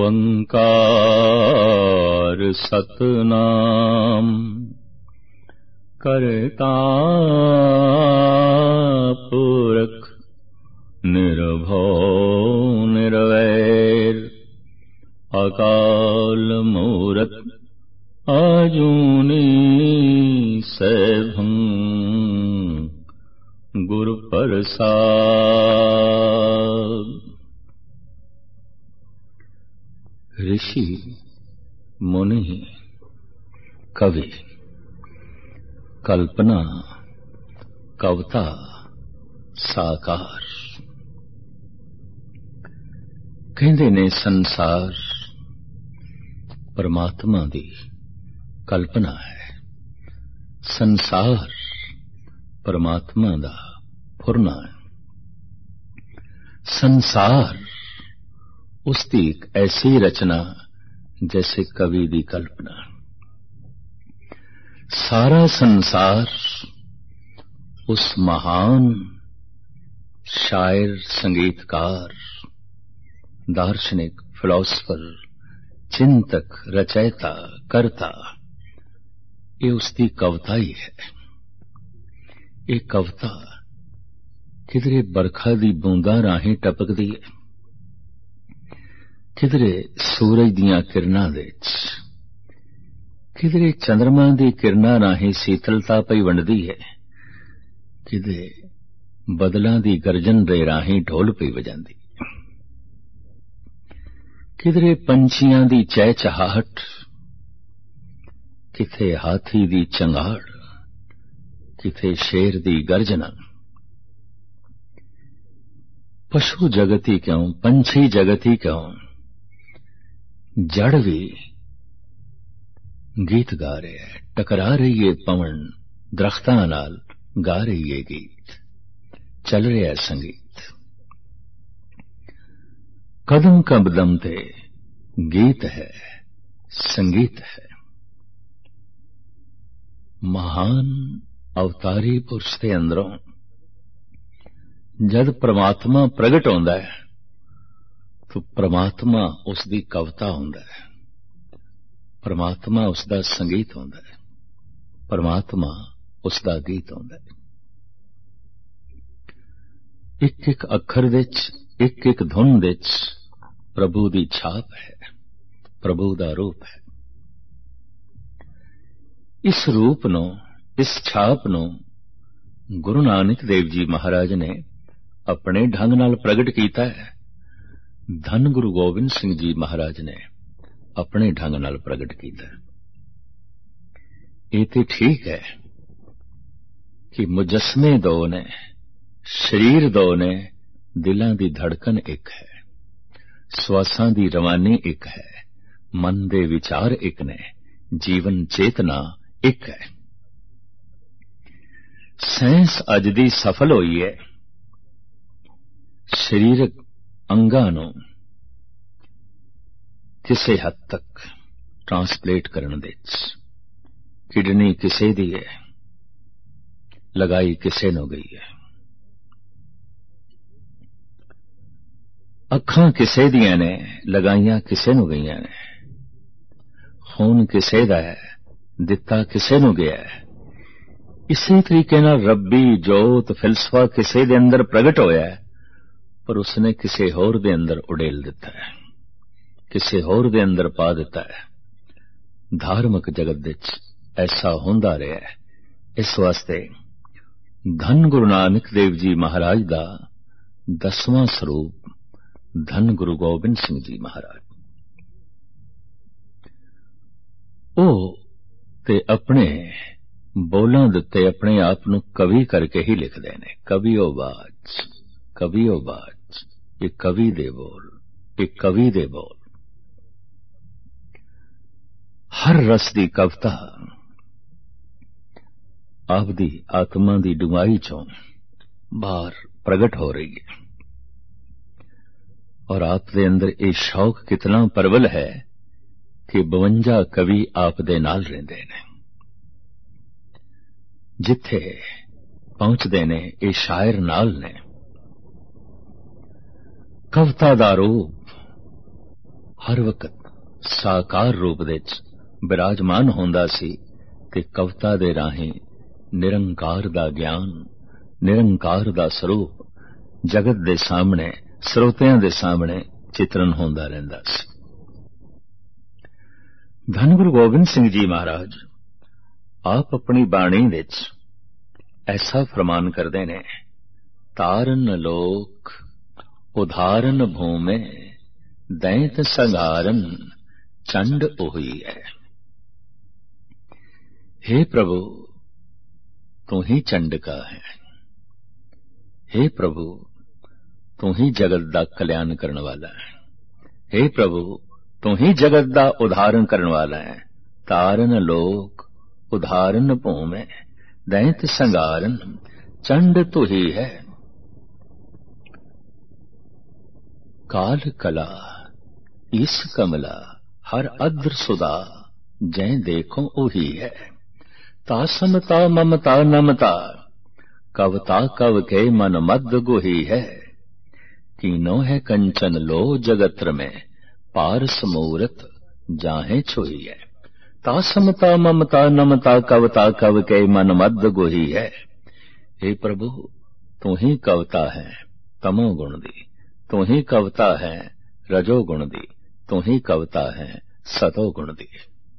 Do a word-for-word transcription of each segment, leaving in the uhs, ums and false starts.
ਓੰਕਾਰ ਸਤਨਾਮ ਕਰਤਾ ਪੁਰਖ ਨਿਰਭਉ ਨਿਰਵੈਰ ਅਕਾਲ ਮੂਰਤ ਆਜੂਨੀ ਸੈਭੰ ਗੁਰ ਪ੍ਰਸਾਦ। ऋषि मुनि कवि कल्पना कविता साकार कहंदे ने संसार परमात्मा दी कल्पना है, संसार परमात्मा दा फुरना है। संसार उसकी एक ऐसी रचना जैसे कवि की कल्पना। सारा संसार उस महान शायर, संगीतकार, दार्शनिक, फिलोसफर, चिंतक, रचयिता, कर्ता, ये उसकी कविता ही है। ये कविता किधरे बरखा दी बूंदा राहें टपकदी है, किधरे सूरज दियां किरणां दे विच, किधरे चंद्रमा दी किरणां राहीं शीतलता पई वंडदी है, किधरे बदलां दी गर्जन दे राहीं ढोल पई वजांदी, किधरे पंछियां दी चहचहाहट, किथे हाथी दी चंगाड़, किथे शेर दी गर्जना। पशु जगत ही क्यों, पंछी जगत ही क्यों, जड़ भी गीत गा रहे है। टकरा रही है पवन दरख्तां नाल, गा रही है गीत, चल रहा है संगीत। कदम कदम ते गीत है, संगीत है। महान अवतारी पुरुष के अंदरों जद परमात्मा प्रगट होंदा है तो परमात्मा उसकी कविता होंदा है, परमात्मा उसका संगीत होंदा है, परमात्मा उसका गीत होंदा है। एक एक अखर विच, एक एक धुन विच प्रभु की छाप है, प्रभु का रूप है। इस रूप नो, इस छाप नो गुरु नानक देव जी महाराज ने अपने ढंग नाल प्रगट कीता है। धन गुरु गोबिंद सिंह जी महाराज ने अपने ढंग नाल प्रगट कीता है। ये तो ठीक है कि मुजस्मे दो ने, शरीर दो ने, दिलां दी धड़कन एक है, श्वासां दी रवानी एक है, मन दे विचार एक ने, जीवन चेतना एक है। साइंस अज दी सफल होई है शरीरक अंगां नूं किसी हद तक ट्रांसप्लेट करने दे। किडनी किसी दी है, लगाई किसी नूं गई है। अखां किसी दियां ने, लगाइयां किसी नूं गईयां ने। खून किसी दा है, दिता किसी नूं गया है। इसी तरीके नाल रब्बी जोत फिलसफा किसी दे अंदर प्रगट होया है, पर उसने किसी होर दे अंदर उड़ेल दिता है, किसी होर दे अंदर पा दिता है। धार्मिक जगत विच ऐसा होंदा रहा है। इस वास्ते धन गुरु नानक देव जी महाराज दा दसवां स्वरूप धन गुरु गोबिंद सिंह जी महाराज, ओ ते अपने बोलां दिते अपने आप नूं कवि करके ही लिखदे ने। कवि ओ बाज, कवि ओ बाज, ये कवि दे बोल, ये कवि दे बोल। हर रस दी कविता आपदी आत्मा दी डुंगाई चों बाहर प्रगट हो रही है, और आप दे अंदर ये शौक कितना प्रबल है कि बवंजा कवि आप दे नाल रहिंदे ने। जिथे पहुंचते ने ये शायर नाल ने। कविता दा रूप हर वक्त साकार रूप दे च विराजमान होंदा सी ते कविता दे राहें निरंकार दा ज्ञान, निरंकार दा स्वरूप जगत दे सामने, ਸਰੋਤਿਆਂ ਦੇ ਸਾਹਮਣੇ ਚਿਤਰਨ ਹੁੰਦਾ ਰਹਿੰਦਾ ਸੀ। ਧੰਨ ਗੁਰੂ ਗੋਬਿੰਦ ਸਿੰਘ ਜੀ ਮਹਾਰਾਜ ਆਪ ਆਪਣੀ ਬਾਣੀ ਵਿੱਚ ਐਸਾ ਫਰਮਾਨ ਕਰਦੇ ਨੇ, ਤਾਰਨ ਲੋਕ ਉਧਾਰਨ ਭੂਮੇ ਦੈਂਤ ਸੰਘਾਰਨ ਚੰਡ ਉਹੀ ਹੈ। हे प्रभु, तू ही चंड का है। हे प्रभु, तू ही जगत दा कल्याण करने वाला है। हे प्रभु, तू ही जगत दा उधारण करने वाला है। तारन लोक उधारण भूमि दैंत संगारन चंड तू ही है। काल कला ईस कमला हर अद्र सुधा जै देखो ओही है। तासमता ममता नमता कवता कव के मन मद गोही है। कीनो है कंचन लो जगत्र में पारस मूरत जाहे छोही है। तासमता ममता नमता कवता कव के मन मद गोही है। हे प्रभु, तू ही कवता है तमो गुण दी, तू ही कवता है रजो गुण दी, तू ही कवता है सतो गुण दी।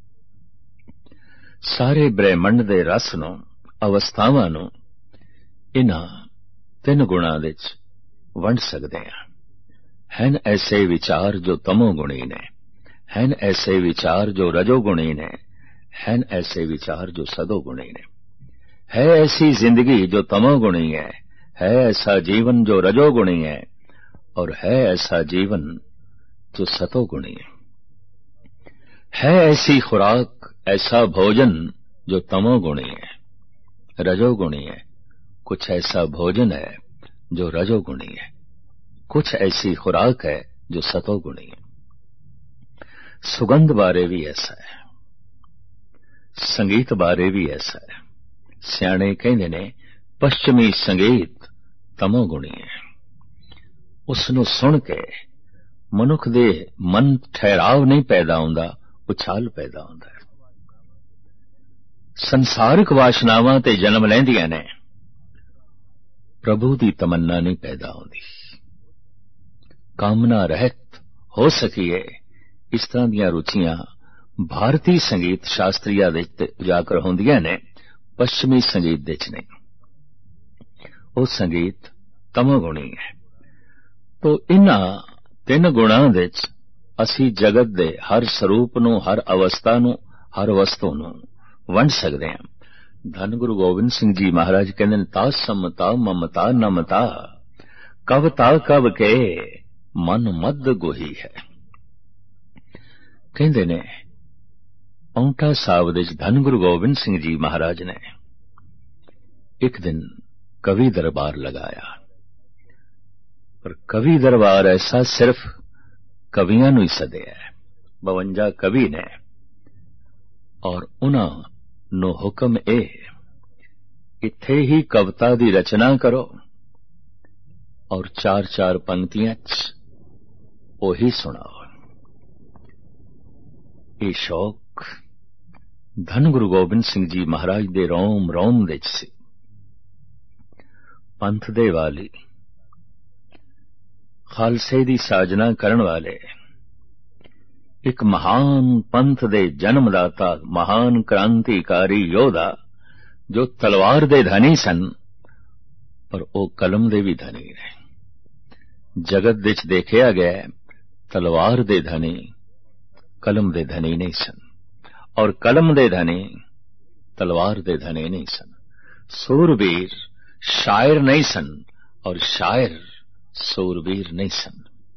ਸਾਰੇ ਬ੍ਰਹਿਮੰਡ ਦੇ ਰਸ ਨੂੰ, ਅਵਸਥਾਵਾਂ ਨੂੰ ਇਨ੍ਹਾਂ ਤਿੰਨ ਗੁਣਾਂ ਵਿੱਚ ਵੰਡ ਸਕਦੇ ਹਾਂ। ਹਨ ਐਸੇ ਵਿਚਾਰ ਜੋ ਤਮੋ ਗੁਣੀ ਨੇ, ਹਨ ਐਸੇ ਵਿਚਾਰ ਜੋ ਰਜੋ ਗੁਣੀ ਨੇ, ਹਨ ਐਸੇ ਵਿਚਾਰ ਜੋ ਸਦੋ ਗੁਣੀ ਨੇ। ਹੈ ਐਸੀ ਜ਼ਿੰਦਗੀ ਜੋ ਤਮੋ ਗੁਣੀ ਹੈ, ਹੈ ਐਸਾ ਜੀਵਨ ਜੋ ਰਜੋ ਗੁਣੀ ਹੈ, और है ऐसा जीवन जो सतो गुणी है। है ऐसी खुराक, ऐसा भोजन जो तमोगुणी है, रजोगुणी है। कुछ ऐसा भोजन है जो रजोगुणी है, कुछ ऐसी खुराक है जो सतोगुणी है। सुगंध बारे भी ऐसा है, संगीत बारे भी ऐसा है। सियाणे कहंदे ने पश्चिमी संगीत तमोगुणी है। उसनूं सुन के मनुख दे मन ठहराव नहीं पैदा हुंदा, उछाल पैदा हुंदा है। संसारिक वासनावां ते जन्म लैंदियां ने, प्रभु दी तमन्ना नहीं पैदा होंदी। कामना रहत हो सकीए, इस तरह दीयां रुचियां भारतीय संगीत शास्त्रीय दे उजागर होंदियां ने, पश्चिमी संगीत दे च नहीं। वो संगीत तमोगुणी है। तो इन्हां ਤਿੰਨ ਗੁਣਾਂ ਵਿੱਚ ਅਸੀਂ ਜਗਤ ਦੇ ਹਰ ਸਰੂਪ ਨੂੰ, ਹਰ ਅਵਸਥਾ ਨੂੰ, ਹਰ ਵਸਤੂ ਨੂੰ ਵੰਡ ਸਕਦੇ ਹਾਂ। ਧੰਨ ਗੁਰੂ ਗੋਬਿੰਦ ਸਿੰਘ ਜੀ ਮਹਾਰਾਜ ਕਹਿੰਦੇ ਨੇ, ਤਾ ਸਮਤਾ ਮਮਤਾ ਨਮਤਾ ਕਵਤਾ ਕਵ ਕੇ ਮਨ ਮਦ ਗੋਹੀ ਹੈ। ਕਹਿੰਦੇ ਨੇ ਔਂਠਾ ਸਾਹਿਬ ਵਿੱਚ ਧੰਨ ਗੁਰੂ ਗੋਬਿੰਦ ਸਿੰਘ ਜੀ ਮਹਾਰਾਜ ਨੇ ਇੱਕ ਦਿਨ ਕਵੀ ਦਰਬਾਰ ਲਗਾਇਆ। पर कवि दरबार ऐसा सिर्फ कवियां नूं ही सदिया है। बवंजा कवि ने और उन्हां नूं हुक्म ए इत्थे ही कविता दी रचना करो और चार चार पंक्तियां च ओही सुनाओ। ये शौक धन गुरु गोबिंद सिंह जी महाराज दे रोम रोम विच सी। पंथ दे वाली, खालसे दी साजना करन वाले, एक महान पंथ दे जन्मदाता, महान क्रांतिकारी योद्धा जो तलवार दे धनी सन, पर ओ कलम दे भी धनी ने। जगत विच देखिया गया तलवार दे धनी कलम दे धनी नहीं सन, और कलम दे धनी तलवार दे धनी नहीं सन। सूरवीर शायर नहीं सन, और शायर सूरवीर नहीं सन।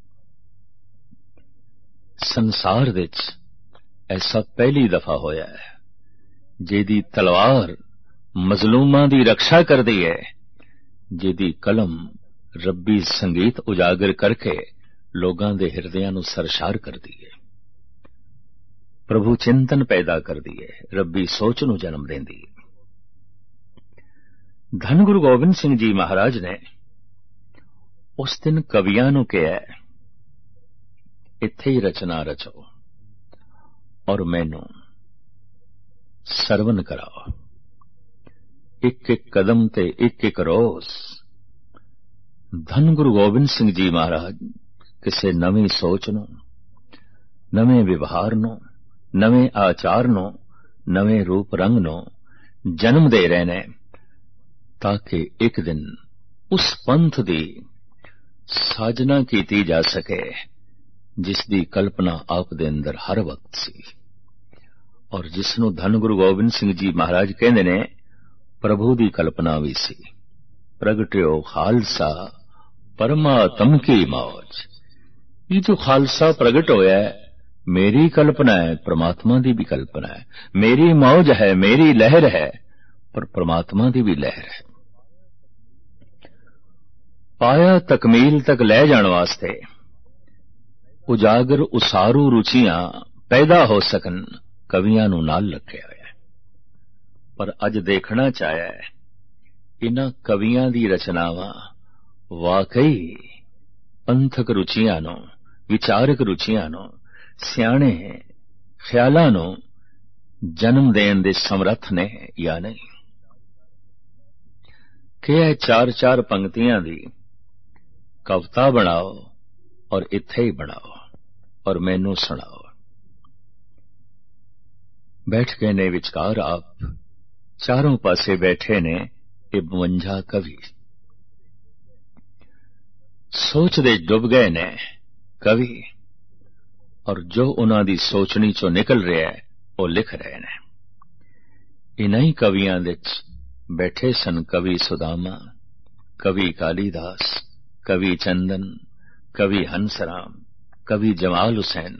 संसार विच ऐसा पहली दफा होया है जिहदी तलवार मजलूमां दी रक्षा करदी है, जिहदी कलम रब्बी संगीत उजागर करके लोगां दे हिरदियां नूं सरशार करदी है, प्रभु चिंतन पैदा करदी है, रब्बी सोच नूं जन्म देंदी है। धन गुरु गोबिंद सिंह जी महाराज ने उस दिन कवियां नूं कहा, ਇੱਥੇ ਹੀ ਰਚਨਾ ਰਚੋ ਔਰ ਮੈਨੂੰ ਸਰਵਨ ਕਰਾਓ। ਇੱਕ ਇੱਕ ਕਦਮ ਤੇ ਇੱਕ ਇੱਕ ਰੋਜ਼ ਧੰਨ ਗੁਰੂ ਗੋਬਿੰਦ ਸਿੰਘ ਜੀ ਮਹਾਰਾਜ ਕਿਸੇ ਨਵੀਂ ਸੋਚ ਨੂੰ, ਨਵੇਂ ਵਿਵਹਾਰ ਨੂੰ, ਨਵੇਂ ਆਚਾਰ ਨੂੰ, ਨਵੇਂ ਰੂਪ ਰੰਗ ਨੂੰ ਜਨਮ ਦੇ ਰਹੇ ਨੇ, ਤਾਂ ਕਿ ਇੱਕ ਦਿਨ ਉਸ ਪੰਥ ਦੀ ਸਾਜਨਾ ਕੀਤੀ ਜਾ ਸਕੇ ਜਿਸ ਦੀ ਕਲਪਨਾ ਆਪ ਦੇ ਅੰਦਰ ਹਰ ਵਕਤ ਸੀ, ਔਰ ਜਿਸ ਨੂੰ ਧੰਨ ਗੁਰੂ ਗੋਬਿੰਦ ਸਿੰਘ ਜੀ ਮਹਾਰਾਜ ਕਹਿੰਦੇ ਨੇ ਪ੍ਰਭੂ ਦੀ ਕਲਪਨਾ ਵੀ ਸੀ। ਪ੍ਰਗਟਿਓ ਖਾਲਸਾ ਪਰਮਾਤਮ ਕੀ ਮੌਜ। ਇਹ ਜੋ ਖਾਲਸਾ ਪ੍ਰਗਟ ਹੋਇਆ ਹੈ ਮੇਰੀ ਕਲਪਨਾ ਹੈ, ਪ੍ਰਮਾਤਮਾ ਦੀ ਵੀ ਕਲਪਨਾ ਹੈ, ਮੇਰੀ ਮੌਜ ਹੈ, ਮੇਰੀ ਲਹਿਰ ਹੈ, ਪਰ ਪ੍ਰਮਾਤਮਾ ਦੀ ਵੀ ਲਹਿਰ ਹੈ। ਪਾਇਆ ਤਕਮੀਲ ਤੱਕ ਲੈ ਜਾਣ ਵਾਸਤੇ ਉਜਾਗਰ ਉਸਾਰੂ ਰੁਚੀਆਂ ਪੈਦਾ ਹੋ ਸਕਣ, ਕਵੀਆਂ ਨੂੰ ਨਾਲ ਰੱਖਿਆ ਹੋਇਆ। ਪਰ ਅੱਜ ਦੇਖਣਾ ਚਾਹਿਆ ਹੈ ਇਨ੍ਹਾਂ ਕਵੀਆਂ ਦੀ ਰਚਨਾਵਾਂ ਵਾਕਈ ਪੰਥਕ ਰੁਚੀਆਂ ਨੂੰ, ਵਿਚਾਰਕ ਰੁਚੀਆਂ ਨੂੰ, ਸਿਆਣੇ ਖਿਆਲਾਂ ਨੂੰ ਜਨਮ ਦੇਣ ਦੇ ਸਮਰੱਥ ਨੇ ਜਾਂ ਨਹੀਂ। ਕਿ ਇਹ ਚਾਰ ਚਾਰ ਪੰਕਤੀਆਂ ਦੀ ਕਵਿਤਾ ਬਣਾਓ ਔਰ ਇੱਥੇ ਹੀ ਬਣਾਓ ਔਰ ਮੈਨੂੰ ਸੁਣਾਓ। ਬੈਠ ਗਏ ਨੇ ਵਿਚਕਾਰ ਆਪ, ਚਾਰੋਂ ਪਾਸੇ ਬੈਠੇ ਨੇ ਇਹ ਬਵੰਜਾ ਕਵੀ। ਸੋਚ ਦੇ ਡੁੱਬ ਗਏ ਨੇ ਕਵੀ, ਔਰ ਜੋ ਉਹਨਾਂ ਦੀ ਸੋਚਣੀ ਚੋਂ ਨਿਕਲ ਰਿਹਾ ਹੈ ਉਹ ਲਿਖ ਰਹੇ ਨੇ। ਇਨ੍ਹਾਂ ਹੀ ਕਵੀਆਂ ਵਿੱਚ ਬੈਠੇ ਸਨ ਕਵੀ ਸੁਦਾਮਾ, ਕਵੀ ਕਾਲੀਦਾਸ, ਕਵੀ ਚੰਦਨ, ਕਵੀ ਹੰਸਰਾਮ, ਕਵੀ ਜਮਾਲ ਹੁਸੈਨ।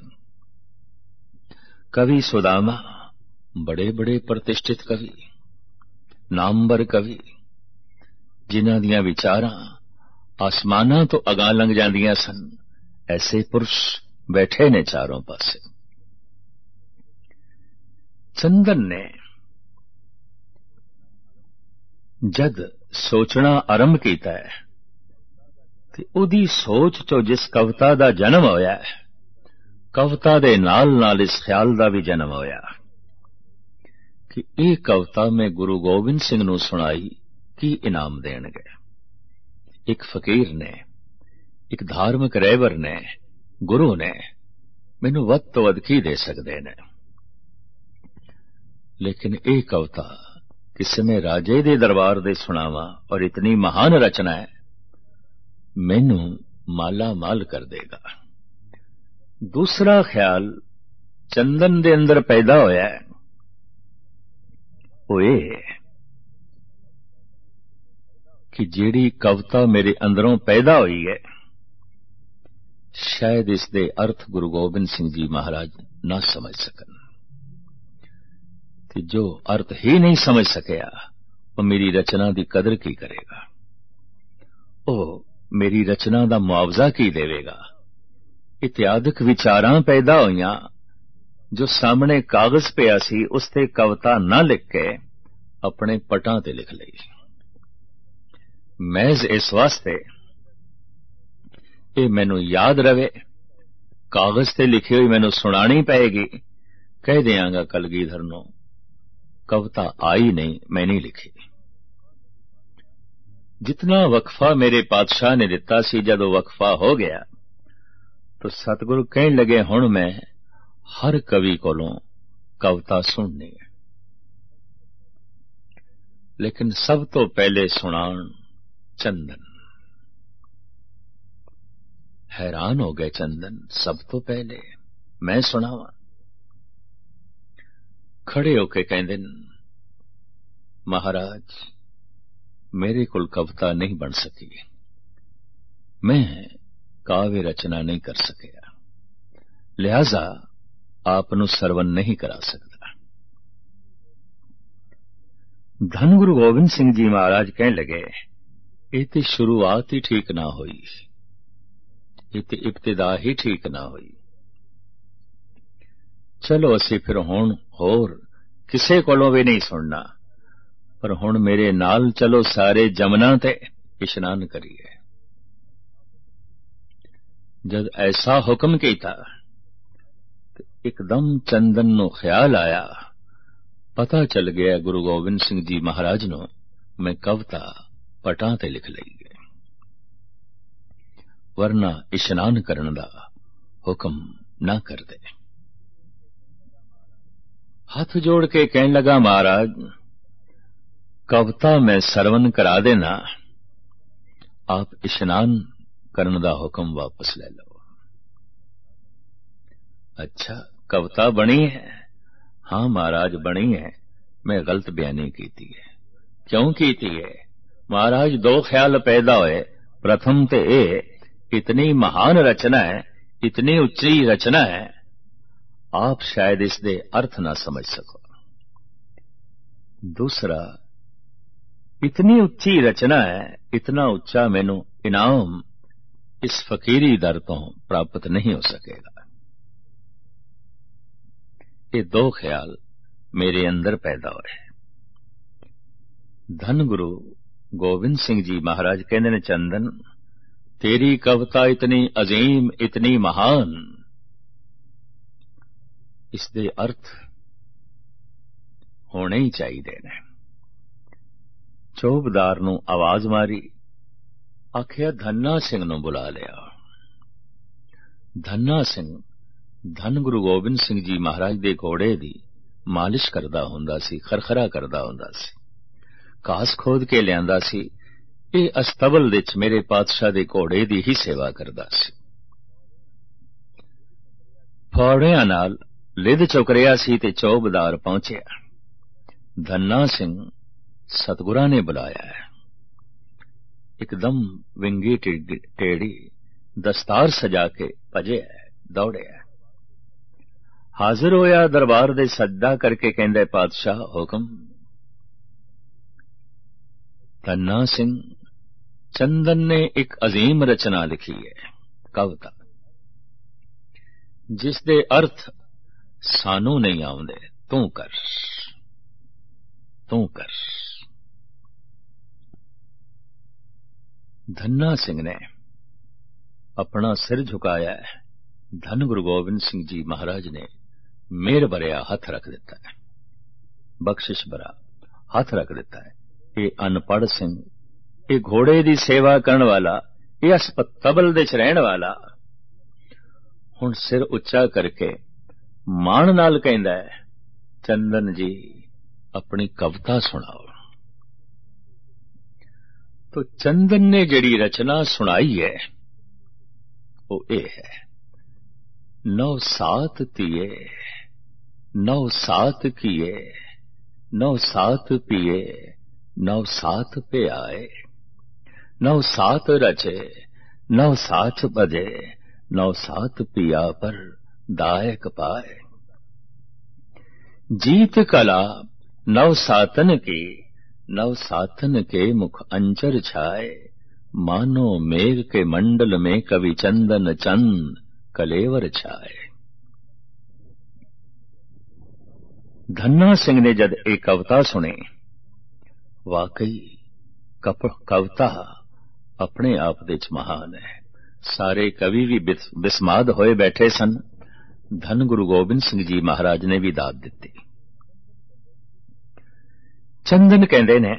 ਕਵੀ ਸੁਦਾਮਾ ਬੜੇ ਬੜੇ ਪ੍ਰਤਿਸ਼ਠਿਤ ਕਵੀ, ਨਾਮਵਰ ਕਵੀ, ਜਿਨ੍ਹਾਂ ਦੀਆਂ ਵਿਚਾਰਾਂ ਆਸਮਾਨਾਂ ਤੋਂ ਅਗਾਂਹ ਲੰਘ ਜਾਂਦੀਆਂ ਸਨ। ਐਸੇ ਪੁਰਸ਼ ਬੈਠੇ ਨੇ ਚਾਰੋਂ ਪਾਸੇ। ਚੰਦਨ ਨੇ ਜਦ ਸੋਚਣਾ ਆਰੰਭ ਕੀਤਾ ਹੈ ਤੇ ਉਹਦੀ ਸੋਚ ਚੋਂ ਜਿਸ ਕਵਿਤਾ ਦਾ ਜਨਮ ਹੋਇਆ, ਕਵਿਤਾ ਦੇ ਨਾਲ ਨਾਲ ਇਸ ਖਿਆਲ ਦਾ ਵੀ ਜਨਮ ਹੋਇਆ ਕਿ ਇਹ ਕਵਿਤਾ ਮੈਂ ਗੁਰੂ ਗੋਬਿੰਦ ਸਿੰਘ ਨੂੰ ਸੁਣਾਈ, ਕੀ ਇਨਾਮ ਦੇਣਗੇ। ਇੱਕ ਫਕੀਰ ਨੇ, ਇੱਕ ਧਾਰਮਿਕ ਰਹਿਬਰ ਨੇ, ਗੁਰੂ ਨੇ ਮੈਨੂੰ ਵੱਧ ਤੋਂ ਵੱਧ ਕੀ ਦੇ ਸਕਦੇ ਨੇ। ਲੇਕਿਨ ਇਹ ਕਵਿਤਾ ਕਿਸੇ ਮੈਂ ਰਾਜੇ ਦੇ ਦਰਬਾਰ ਦੇ ਸੁਣਾਵਾਂ ਔਰ ਇਤਨੀ ਮਹਾਨ ਰਚਨਾ ਹੈ, ਮੈਨੂੰ ਮਾਲਾ ਮਾਲ ਕਰ ਦੇਗਾ। ਦੂਸਰਾ ਖਿਆਲ ਚੰਦਨ ਦੇ ਅੰਦਰ ਪੈਦਾ ਹੋਇਆ ਹੈ, ਉਹ ਇਹ ਕਿ ਜਿਹੜੀ ਕਵਿਤਾ ਮੇਰੇ ਅੰਦਰੋਂ ਪੈਦਾ ਹੋਈ ਹੈ, ਸ਼ਾਇਦ ਇਸ ਦੇ ਅਰਥ ਗੁਰੂ ਗੋਬਿੰਦ ਸਿੰਘ ਜੀ ਮਹਾਰਾਜ ਨਾ ਸਮਝ ਸਕਣ। ਤੇ ਜੋ ਅਰਥ ਹੀ ਨਹੀਂ ਸਮਝ ਸਕਿਆ ਉਹ ਮੇਰੀ ਰਚਨਾ ਦੀ ਕਦਰ ਕੀ ਕਰੇਗਾ, ਉਹ ਮੇਰੀ ਰਚਨਾ ਦਾ ਮੁਆਵਜ਼ਾ ਕੀ ਦੇਵੇਗਾ। ਇਤਿਆਦਿਕ ਵਿਚਾਰਾਂ ਪੈਦਾ ਹੋਈਆਂ, ਜੋ ਸਾਹਮਣੇ ਕਾਗਜ਼ ਪਿਆ ਸੀ ਉਸ ਤੇ ਕਵਿਤਾ ਨਾ ਲਿਖ ਕੇ ਆਪਣੇ ਪਟਾਂ ਤੇ ਲਿਖ ਲਈ। ਮਹਿਜ਼ ਇਸ ਵਾਸਤੇ ਇਹ ਮੈਨੂੰ ਯਾਦ ਰਵੇ, ਕਾਗਜ਼ ਤੇ ਲਿਖੀ ਹੋਈ ਮੈਨੂੰ ਸੁਣਾਣੀ ਪਏਗੀ। ਕਹਿ ਦਿਆਂਗਾ ਕਲਗੀਧਰ ਨੂੰ ਕਵਿਤਾ ਆਈ ਨਹੀਂ, ਮੈਂ ਨਹੀਂ ਲਿਖੀ। ਜਿਤਨਾ ਵਕਫਾ ਮੇਰੇ ਪਾਤਸ਼ਾਹ ਨੇ ਦਿੱਤਾ ਸੀ, ਜਦੋਂ ਵਕਫਾ ਹੋ ਗਿਆ ਤਾਂ ਸਤਿਗੁਰੂ ਕਹਿਣ ਲੱਗੇ ਹੁਣ ਮੈਂ ਹਰ ਕਵੀ ਕੋਲੋਂ ਕਵਿਤਾ ਸੁਣਨੀ ਹੈ, ਲੇਕਿਨ ਸਭ ਤੋਂ ਪਹਿਲੇ ਸੁਣਾਉਣ ਚੰਦਨ। हैरान हो गए चंदन, सब तो पहले मैं सुनावा। खड़े होके कहते महाराज मेरे कुल कविता नहीं बन सकी, मैं काव्य रचना नहीं कर सकिया, लिहाजा आपनु सरवन नहीं करा सकता। धन गुरु गोबिंद सिंह जी महाराज कहने लगे ये तो शुरुआत ही ठीक ना हुई, ये तो इब्तिदा ही ठीक ना हुई। चलो असी फिर हुण होर किसे कोलों भी नहीं सुनना, पर हुण मेरे नाल चलो सारे जमना ते इशनान करिए। जद ऐसा हुक्म कीता इकदम चंदन नूं ख्याल आया, पता चल गया गुरु गोबिंद सिंह जी महाराज नूं मैं कविता पटां ते लिख लई है, वरना इशनान करन दा हुक्म ना कर दे। हाथ जोड़ के कहन लगा, महाराज कविता मैं सरवन करा देना, आप इशनान करन दा हुक्म वापस ले लो। अच्छा कविता बनी है? हाँ महाराज बनी है, मैं गलत बयानी की है। क्यों की है? महाराज दो ख्याल पैदा होए। प्रथम ते ए, इतनी महान रचना है, इतनी उच्ची रचना है, आप शायद इसके अर्थ ना समझ सको। दूसरा, इतनी उच्ची रचना है, इतना उच्चा मैनू इनाम इस फकीरी दर तो प्राप्त नहीं हो सकेगा। ये दो ख्याल मेरे अंदर पैदा हुए। धन गुरु गोबिंद सिंह जी महाराज कहते ने, चंदन तेरी कविता इतनी अजीम, इतनी महान, इसके अर्थ होने ही चाहिए ने। चौबदार नूं आवाज मारी, आखिया धन्ना सिंह नूं बुला लिया। धन्ना सिंह धन गुरु गोबिंद सिंह जी महाराज दे घोड़े दी मालिश करदा हुंदा सी, खरखरा करदा हुंदा सी, घास खोद के लियांदा सी। ये अस्तबल विच मेरे पातशाह दे घोड़े दी ही सेवा करदा सी। फौड़ियां नाल लिद चुक रिहा सी ते चौबदार पहुंचिया। धन्ना सिंह सतगुरां ने बुलाया है। एकदम विंगी टेढ़ी दस्तार सजा के भजे है, दौड़े है। हाजिर होया दरबार दे सजदा करके कहंदा, पातशाह हुक्म। धन्ना सिंह, चंदन ने एक अजीम रचना लिखी है, कविता, जिस दे अर्थ सानू नहीं आउंदे, तू कर, तू कर। धन्ना सिंह ने अपना सिर झुकाया है। धन गुरु गोबिंद सिंह जी महाराज ने मेर भरिया हथ रख दिता है, बख्शिश भरा हथ रख दिता है। ये अनपढ़ सिंह, ये घोड़े की सेवा करने वाला, ये अस्पताल दे च रहने वाला, हुण सिर उच्चा करके माण नाल कहंदा है, चंदन जी अपनी कविता सुनाओ। तो चंदन ने जिहड़ी रचना सुनाई है वो ये है, नौ सात तिये, नौ सात किए, नौ सात पिए, नौ सात पे आए, नौ सात रचे, नौ सात बजे, नौ सात पिया पर दायक पाए। जीत कला नौ सातन की, नौ सातन के मुख अंचर छाए, मानो मेघ के मंडल में कवि चंदन चंद कलेवर छाए। धन्ना सिंह ने जब एक कविता सुनी, वाकई कविता अपने आप दे च महान है। सारे कवि भी बिस्माद होए बैठे सन। धन गुरु गोबिंद सिंह जी महाराज ने भी दाद दिती। चंदन कहंदे ने,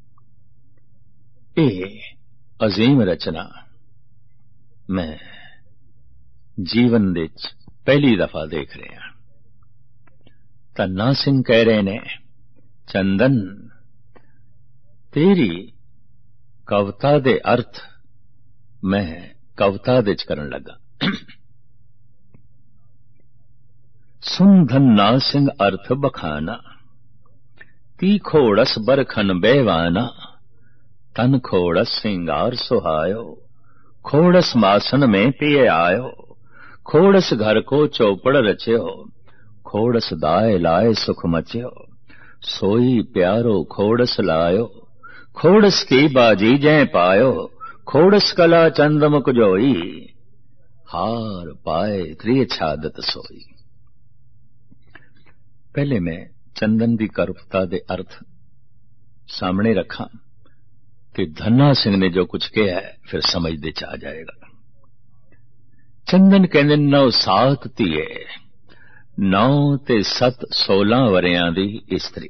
ए अजीम रचना मैं जीवन दे च पहली दफा देख रहा। धन्ना सिंह कह रहे ने, चंदन तेरी कविता दे अर्थ मैं कविता दे च करन लगा। सुन धन्ना सिंह अर्थ बखाना, ती खोड़स बरखन बेवाना, तन खोड़स सिंगार सुहायो, खोड़स मासन में पिए आयो, खोड़स घर को चौपड़ रच्यो, खोड़स दाए लाए सुख मच्यो, सोई प्यारो खोड़स लायो, खोड़स की बाजी जै पायो, खोड़स कला चंदमुक जोई, हार पाए त्रिय छादत सोई। पहले मैं चंदन की कविता दे अर्थ सामने रखा कि धन्ना सिंह ने जो कुछ किया है फिर समझ दे च आ जाएगा। चंदन कहंदे, नौ सात तिये, ਨੌ ਤੇ ਸੱਤ ਸੋਲਾਂ ਵਰਿਆਂ ਦੀ ਇਸਤਰੀ।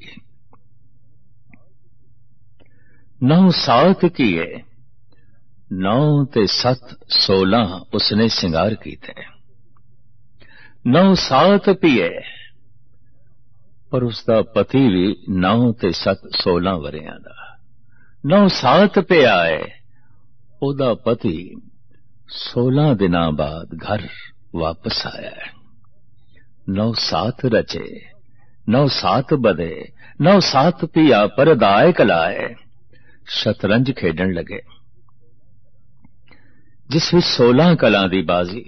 ਨੌ ਸਾਤ ਕੀਏ, ਨੌ ਤੇ ਸੱਤ ਸੋਲਾਂ ਉਸਨੇ ਸ਼ਿੰਗਾਰ ਕੀਤੇ। ਨੌ ਸਾਤ ਪੀਏ, ਪਰ ਉਸਦਾ ਪਤੀ ਵੀ ਨੌ ਤੇ ਸੱਤ ਸੋਲਾਂ ਵਰਿਆਂ ਦਾ। ਨੌ ਸਾਤ ਪਿਆ ਹੈ, ਉਹਦਾ ਪਤੀ ਸੋਲਾਂ ਦਿਨਾਂ ਬਾਅਦ ਘਰ ਵਾਪਸ ਆਇਆ ਹੈ। ਨੌ ਸਾਤ ਰਚੇ, ਨੌ ਸਾਤ ਬਦੇ, ਨੌ ਸਾਤ ਪਿਆ ਪਰਦਾਇ ਕਲਾਏ। ਸ਼ਤਰੰਜ ਖੇਡਣ ਲੱਗੇ, ਜਿਸ ਵਿੱਚ ਸੋਲਾਂ ਕਲਾਂ ਦੀ ਬਾਜ਼ੀ।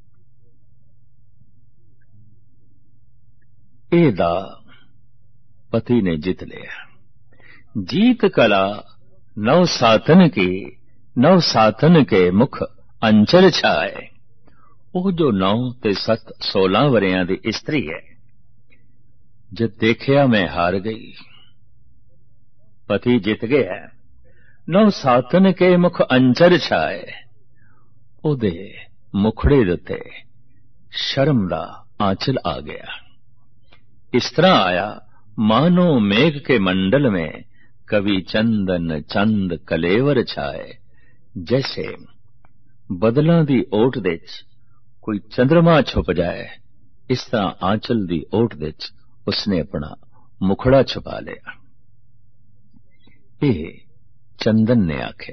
ਇਹਦਾ ਪਤੀ ਨੇ ਜਿੱਤ ਲਿਆ। जीत कला नौ सातन की, नौ सातन के मुख अंचल छाए। ਉਹ ਜੋ ਨੌ ਤੇ ਸੱਤ ਸੋਲਾਂ ਵਰਿਆਂ ਦੀ ਇਸਤਰੀ ਹੈ। ਜਦ ਦੇਖਿਆ ਮੈਂ ਹਾਰ ਗਈ, ਪਤੀ ਜਿੱਤ ਗਿਆ। ਨੌ ਸਾਤਨ ਕੇ ਮੁਖ ਅੰਚਲ ਛਾਏ, ਉਹਦੇ ਮੁਖੜੇ ਦੇ ਉੱਤੇ ਸ਼ਰਮ ਦਾ ਆਂਚਲ ਆ ਗਿਆ। ਇਸ ਤਰ੍ਹਾਂ ਆਇਆ मानो मेघ के मंडल में कवि चंदन चंद कलेवर छाए। जैसे बदलों दी ओट दे कोई चंद्रमा छुप जाए, इस तरह आंचल दी ओट दे उसने अपना मुखड़ा छुपा लिया। ये चंदन ने आखे।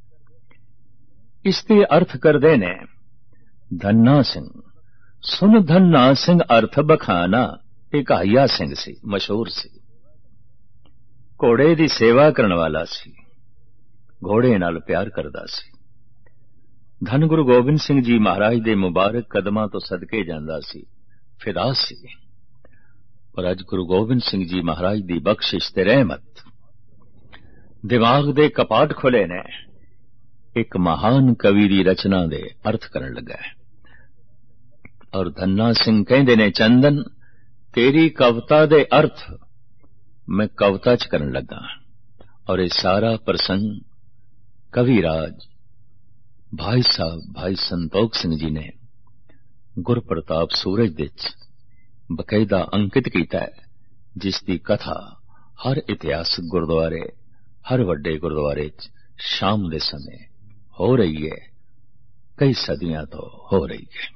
इसके अर्थ करदे ने धन्ना सिंह। सुन धन्ना सिंह अर्थ बखाना। एक हाइया सिंह सी, मशहूर सी, घोड़े दी सेवा करने वाला सी, घोड़े नाल प्यार करदा सी। धन गुरु गोबिंद सिंह जी महाराज दे मुबारक कदमां तो सदके जांदा सी, फिदा सी। पर अज गुरु गोबिंद सिंह जी महाराज दी बख्शिश ते रहमत दिमाग दे कपाट खुले ने। एक महान कवि दी रचना दे अर्थ करन लगा है। और धन्ना सिंह कहंदे ने, चंदन तेरी कविता दे अर्थ मैं कविता च करन लगा। और ये सारा प्रसंग कविराज भाई साहब भाई संतोख सिंह जी ने गुरप्रताप सूरज दे बकायदा अंकित किया है, जिसकी कथा हर इतिहासक गुरुद्वारे, हर वड्डे गुरुद्वारे शाम के समय हो रही है, कई सदियां तो हो रही है।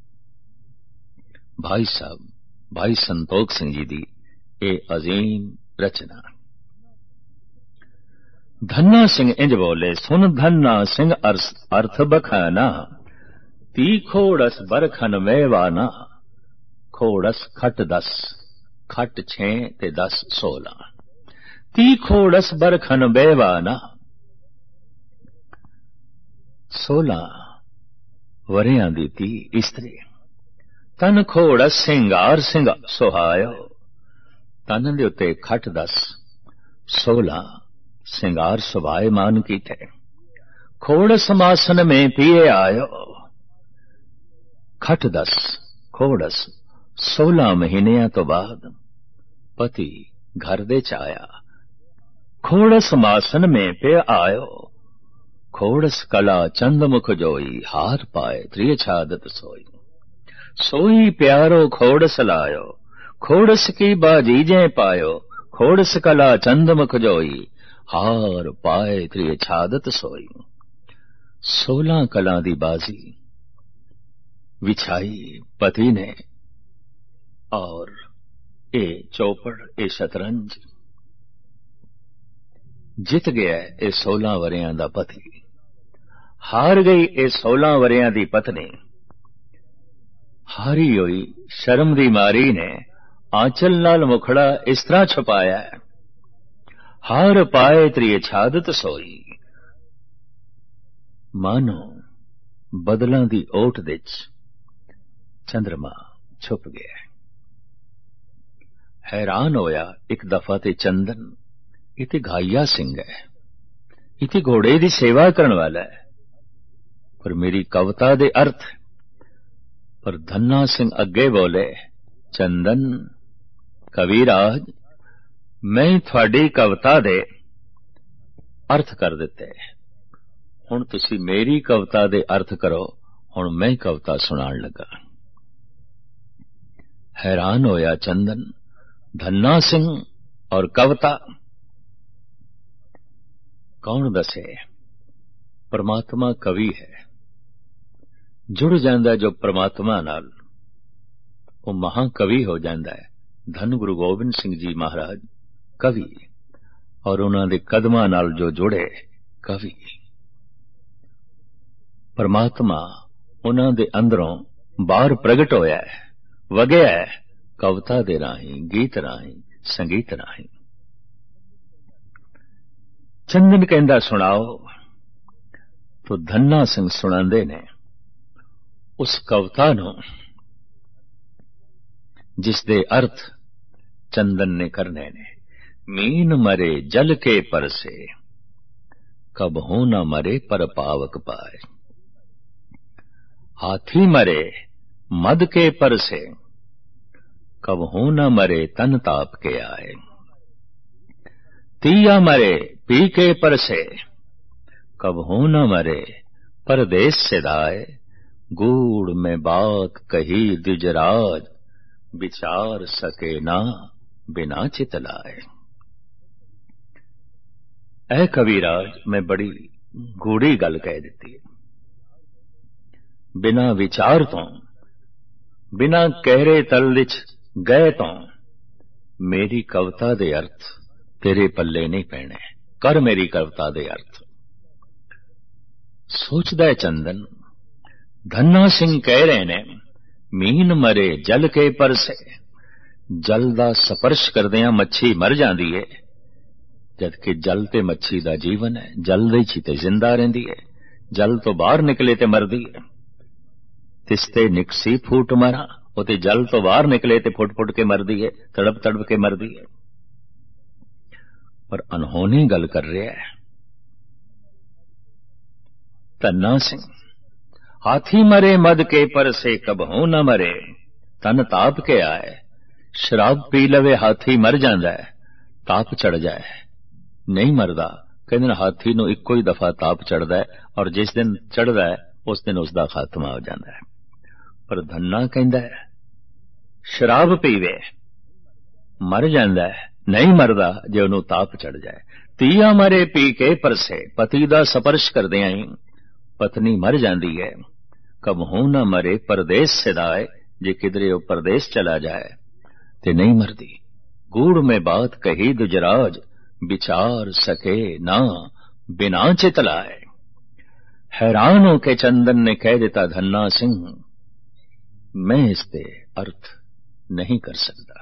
भाई साहब भाई संतोख सिंह जी दी ए अजीम रचना। धन्ना सिंह इंज बोले, सुन धन्ना सिंह अर्थ बखाना। ती खोड़स बरखन वेवाना। खोड़स खट दस, खट छे ते दस सोलह। ती खोड़स बरखन वेवाना। सोलह वरियां दी ती इस्त्री। तन खोड़ सिंगार सिंह सुहायो। तन दे उत्ते खट दस, सोलह सिंगार सुभायमान कीते। खोड़ समासन में पिए आयो। खट दस खोड़स सोलह महीनिया तो बाद पति घर दे च आया। खोड़स मासन में पे आयो। खोड़स कला चंद मुख जोई। हार पाए त्रिय छादत सोई। सोई प्यारो खोड़स लायो। खोड़स की बाजी जे पायो। खोड़स कला चंद मुख जोई। हार पाए त्रिय छादत सोई। सोलह कला दी बाजी विछाई पति ने। और ए चौपड़ ए शतरंज जित गया ए सोलह वरियां दा पति। हार गई ए सोलह वरियां दी पत्नी। हारी हुई शर्म दी मारी ने आंचल नाल मुखड़ा इस तरह छुपाया है। हार पाए त्रिय छादत सोई। मानो बदलां दी ओट दे चंद्रमा छुप गया। हैरान होया एक दफा ते चंदन, इते घाइया सिंह है, इते घोड़े दी सेवा करने वाला है, पर मेरी कविता दे अर्थ। पर धन्ना सिंह अगे बोले, चंदन कविराज, मैं थोड़ी कविता दे अर्थ कर दिते, हुण तुसी मेरी कविता दे अर्थ करो। हुण मैं कविता सुनाण लगा। हैरान होया चंदन, धन्ना सिंह और कविता। कौन दसे परमात्मा कवि है। जुड़ जांदा जो परमात्मा नाल वो महाकवि हो जांदा है। धन गुरु गोबिंद सिंह जी महाराज कवि, और उन्हां दे कदमां नाल जो जुड़े कवि। परमात्मा उन्हां दे अंदरों बाहर प्रगट होया है, वगया है कविता दे राहीं, गीत राहीं, संगीत राहीं। चंदन कहंदा सुनाओ तो धन्ना सिंह सुणांदे ने उस कविता नूं जिस दे अर्थ चंदन ने करने ने। मीन मरे जल के परसे, कब हो न मरे पर पावक पाए। हाथी मरे मद के परसे, कब हो न मरे तन ताप के आए। तिया मरे पी के परसे, कब हो न मरे परदेश से दाए। गूढ़ में बात कही द्विजराज, विचार सके ना बिना चितलाए। ऐ कविराज, मैं बड़ी गूढ़ी गल कह दी। बिना विचार तो, बिना कहरे तल विच गए तो मेरी कविता दे अर्थ तेरे पल्ले नहीं पैने। कर मेरी कविता दे अर्थ। सोचदा है चंदन, धन्ना सिंह कह रहे ने मीन मरे जल के परसे। जल दा स्पर्श करदियां मच्छी मर जांदी है, जबकि जल ते मच्छी दा जीवन है। जल दे च ते जिंदा रहिंदी है, जल तो बाहर निकले ते मरदी है। तिसते निकसी फूट मारा, वो ते जल तो बाहर निकले ते फुट फुट के मरदी है, तड़प तड़प के मरदी है। पर अनहोनी गल कर रहा है धन्ना सिंह। हाथी मरे मद के परसे, कब हो न मरे तन ताप के आए। शराब पी लवे हाथी मर जांदा है, ताप चढ़ जाए नहीं मरदा। कहंदे हाथी नूं इक्को ही दफा ताप चढ़दा है, और जिस दिन चढ़दा है उस दिन उसका खात्मा हो जाता है। पर धन्ना कहंदा है शराब पीवे मर जांदा है, नहीं मरदा जे उहनूं ताप चढ़ जाए। तिया मरे पी के परसे, पति दा स्पर्श करदियां ही पत्नी मर जांदी है। कब हो न मरे परदेश सिदाए, जे किधरे वो परदेश चला जाए ते नहीं मरदी। गूढ़ में बात कही दुजराज, विचार सके ना बिना चितलाए। हैरान होके चंदन ने कह दिता धन्ना सिंह, मैं इसके अर्थ नहीं कर सकता।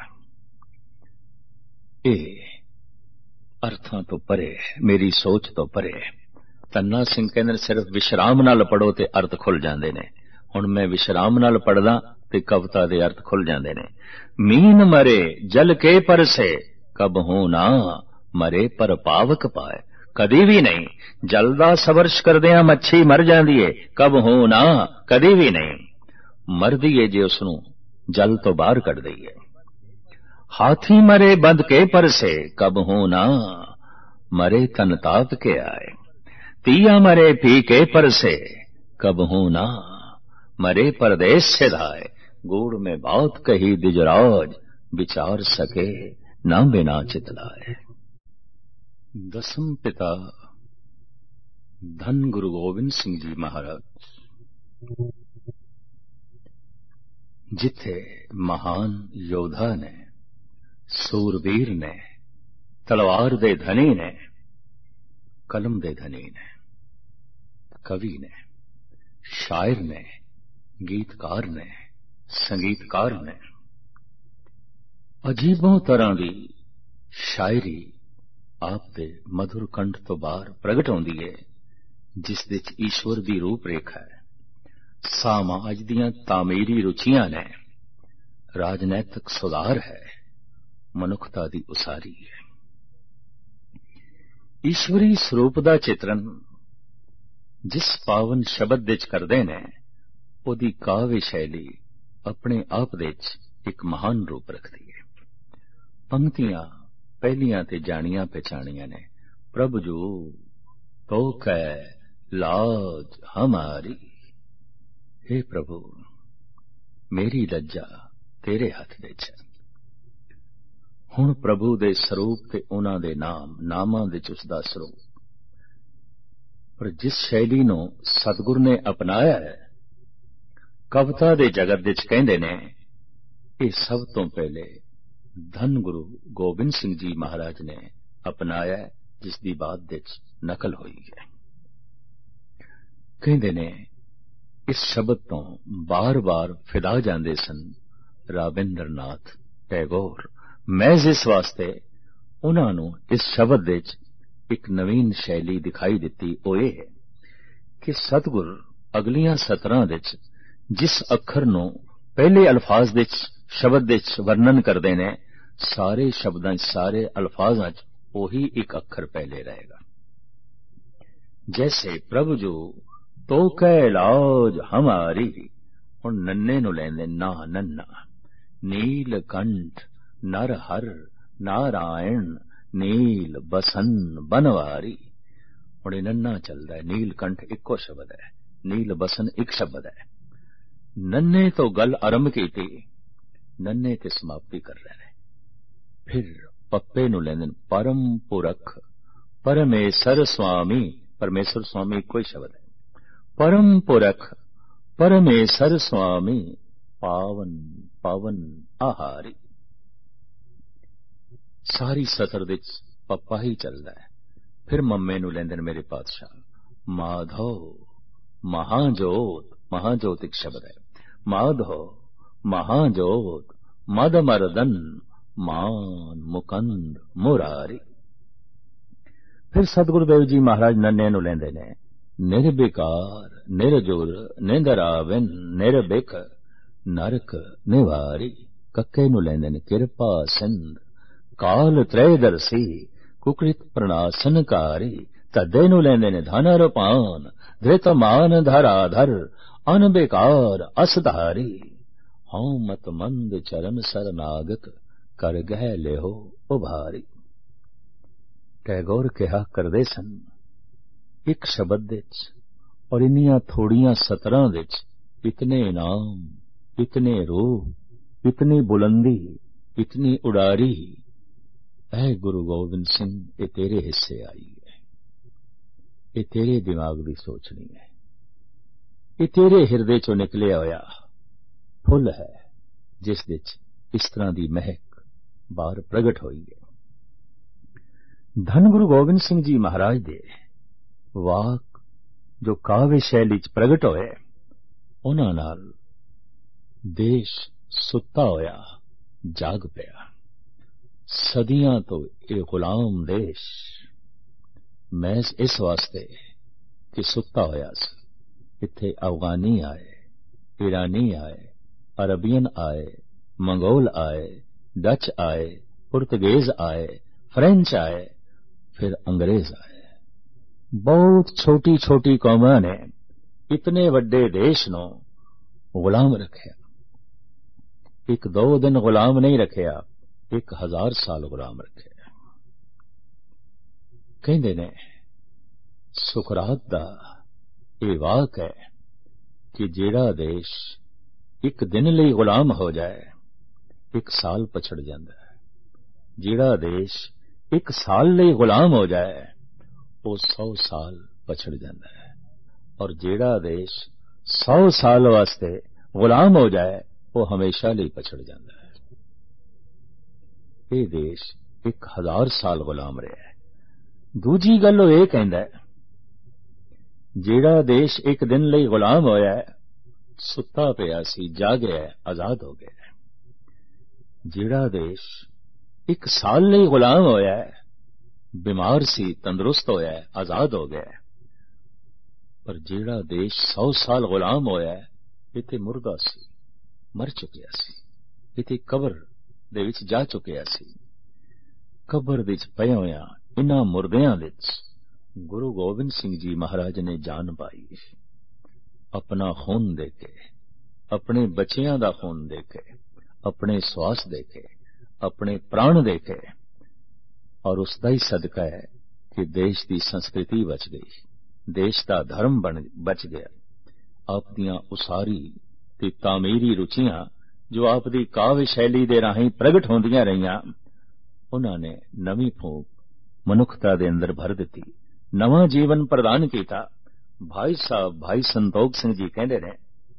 ए अर्थां तो परे, मेरी सोच तो परे। धन्ना सिंह कहंदे सिर्फ विश्राम नाल पढ़ो ते अर्थ खुल जांदे ने। हुण मैं विश्राम नाल पढ़दा ते कविता दे अर्थ खुल जांदे ने। मीन मरे जल के परसे, कब हो ना मरे पर पावक पाए। कदी भी नहीं। जल दा स्पर्श करदियां मच्छी मर जांदी है, कब हो ना कदी भी नहीं। मरदी है जे उसनूं जल तो बाहर कढ दईए। हाथी मरे बंद के परसे, कब हो ना मरे तन ताप के आए। तिया मरे पी के परसे, कब हो ना मरे परदेश से धाए। गूढ़ में बात कही द्विजराज, विचार सके ना बिना चितलाए। दसम पिता धन गुरु गोबिंद सिंह जी महाराज, जिथे महान योद्धा ने, सूरवीर ने, तलवार दे धनी ने, कलम दे धनी ने, कवि ने, शायर ने, गीतकार ने, संगीतकार ने, अजीबों तरह की शायरी आप दे मधुर कंठ तो बाहर प्रगट होंदी है, जिस विच ईश्वर की रूप रेखा है। समाज दियां तामीरी रुचियां ने, राजनैतिक सुधार है, मनुखता की उसारी है। ईश्वरी स्वरूप का चित्रण जिस पावन शब्द विच करदे ने, उहदी काव्य शैली अपने आप दे विच एक महान रूप रखती है। पंक्तियां पहलियां ते जानियां पहचानियां ने। प्रभु जो तो कै लाज हमारी, हे प्रभु मेरी लज्जा तेरे हथ विच है। हुण प्रभु दे स्वरूप ते उन्हां दे नाम नामां विच उसदा स्वरूप, पर जिस शैली नूं सतगुर ने अपनाया है, कविता दे जगत विच कहंदे ने ये सब तो पहले धन गुरु गोबिंद सिंह जी महाराज ने अपनाया, जिसदी बाद विच नकल हुई है। कहंदे ने इस शब्द तो बार बार फिदा जांदे सन राबिंद्र नाथ टैगोर। महज इस वास्ते उन्हां नूं इस शब्द विच एक नवीन शैली दिखाई दिती। ओ ये है कि सतगुर अगलियां सतरां विच जिस अखर नूं पहले अल्फाज विच शब्द विच वर्णन करदे ने, सारे शब्दां सारे अल्फाजां च ओही एक अखर पहले रहेगा। जैसे प्रभु जो तो कै लाज हमारी, हुण नन्ने नूं लैंदे ना नन्ना, नीलकंठ नर हर नारायण नील बसन बनवारी। हुण नन्ना चलदा है, नीलकंठ इक्को शब्द है, नील बसन एक शब्द है। नन्ने तो गल आरंभ कीती, नन्ने ते समाप्ति कर रहे हैं। फिर पप्पे नूं लैंदे परम पुरख परमेश्वर स्वामी, परमेश्वर स्वामी कोई शब्द है। परम पुरख परमेश्वर स्वामी पावन पावन आहारी। सारी सतर विच पप्पा ही चलदा है। फिर मम्मे नूं लैंदे मेरे पातशाह माधव महाजोत, महाजोत एक शब्द है। माधव महाजोत मद मर्दन मान मुकंद मुरारी। फिर सतगुरुदेव जी महाराज नन्ने नूं लैंदे ने निर्विकार निर्जुर निंदराविन निर्बिक नरक निवारी। कक्के नूं लैंदे ने किरपा सिंध काल त्रैदर्शी कुकृत प्रणासनकारी। तद्दे नूं लैंदे ने धन रूपान धृत मान धराधर अनबेकार असधारी। हूं मत मंद चरण सरनागत कर गह लेहो उभारी। टैगोर कहा करदे सन एक शब्द विच और इन्नियां थोड़ियां सतरां विच इतने नाम, इतने रूप, इतनी बुलंदी, इतनी उडारी। ऐ गुरु गोबिंद सिंह, ये तेरे हिस्से आई है, ये तेरे दिमाग की सोचनी है, ये तेरे हिरदे चो निकलिया होया फुल है, जिस विच इस तरह की महक बाहर प्रगट हुई है। धन गुरु गोबिंद सिंह जी महाराज दे वाक जो काव्य शैली च प्रगट होए, उन्हां नाल देश सुत्ता होया जाग पिया। सदियां तो ये गुलाम देश महज इस वास्ते कि सुत्ता होया सी। इत्थे अफगानी आए, ईरानी आए, अरबियन आए, मंगोल आए, डच आए, पुर्तगेज आए, फ्रेंच आए, फिर अंग्रेज आए। बहुत छोटी छोटी कौमां ने इतने वड्डे देश नूं गुलाम रखिया। एक दो दिन गुलाम नहीं रखिया, एक हजार साल गुलाम रखिया। कहंदे ने सुकरात दा ये वाक है कि जेड़ा देश एक दिन लई गुलाम हो जाए, एक साल पछड़ जाता है। जेड़ा देश एक साल लई गुलाम हो जाए, वो सौ साल पछड़ जाता है। और जेड़ा देश सौ साल वास्ते गुलाम हो जाए, वो हमेशा लई पछड़ जाता है। ये देश एक हजार साल गुलाम रहा है। दूजी गल वो ये कहंदा है, जेड़ा देश एक दिन लई गुलाम होया है, सुत्ता पिया सी, जागया है, आजाद हो गया है। जेड़ा देश एक साल लई गुलाम होया है, बीमार सी, तंदुरुस्त होया है, आजाद हो गया है। पर जेड़ा देश सौ साल गुलाम होया है, इत्थे मुर्दा सी, मर चुकिया सी, इत्थे कबर दे विच जा चुकिया सी। कबर विच पए होया इन्हां मुर्दियां विच गुरु गोबिंद सिंह जी महाराज ने जान पाई। अपना खून देके, अपने बच्चियां दा खून देके, अपने श्वास देके, अपने प्राण देके, और उसका ही सदका है कि देश की संस्कृति बच गई, देश का धर्म बन बच गया। आप दियां उसारी ते तामीरी रुचियां ਜੋ ਆਪ ਦੀ ਕਾਵਿ ਸ਼ੈਲੀ ਦੇ ਰਾਹੀਂ ਪ੍ਰਗਟ ਹੁੰਦੀਆਂ ਰਹੀਆਂ, ਉਹਨਾਂ ਨੇ ਨਵੀਂ ਫੂਕ ਮਨੁੱਖਤਾ ਦੇ ਅੰਦਰ ਭਰ ਦਿੱਤੀ, ਨਵਾਂ ਜੀਵਨ ਪ੍ਰਦਾਨ ਕੀਤਾ। ਭਾਈ ਸਾਹਿਬ ਭਾਈ ਸੰਤੋਖ ਸਿੰਘ ਜੀ ਕਹਿੰਦੇ ਨੇ,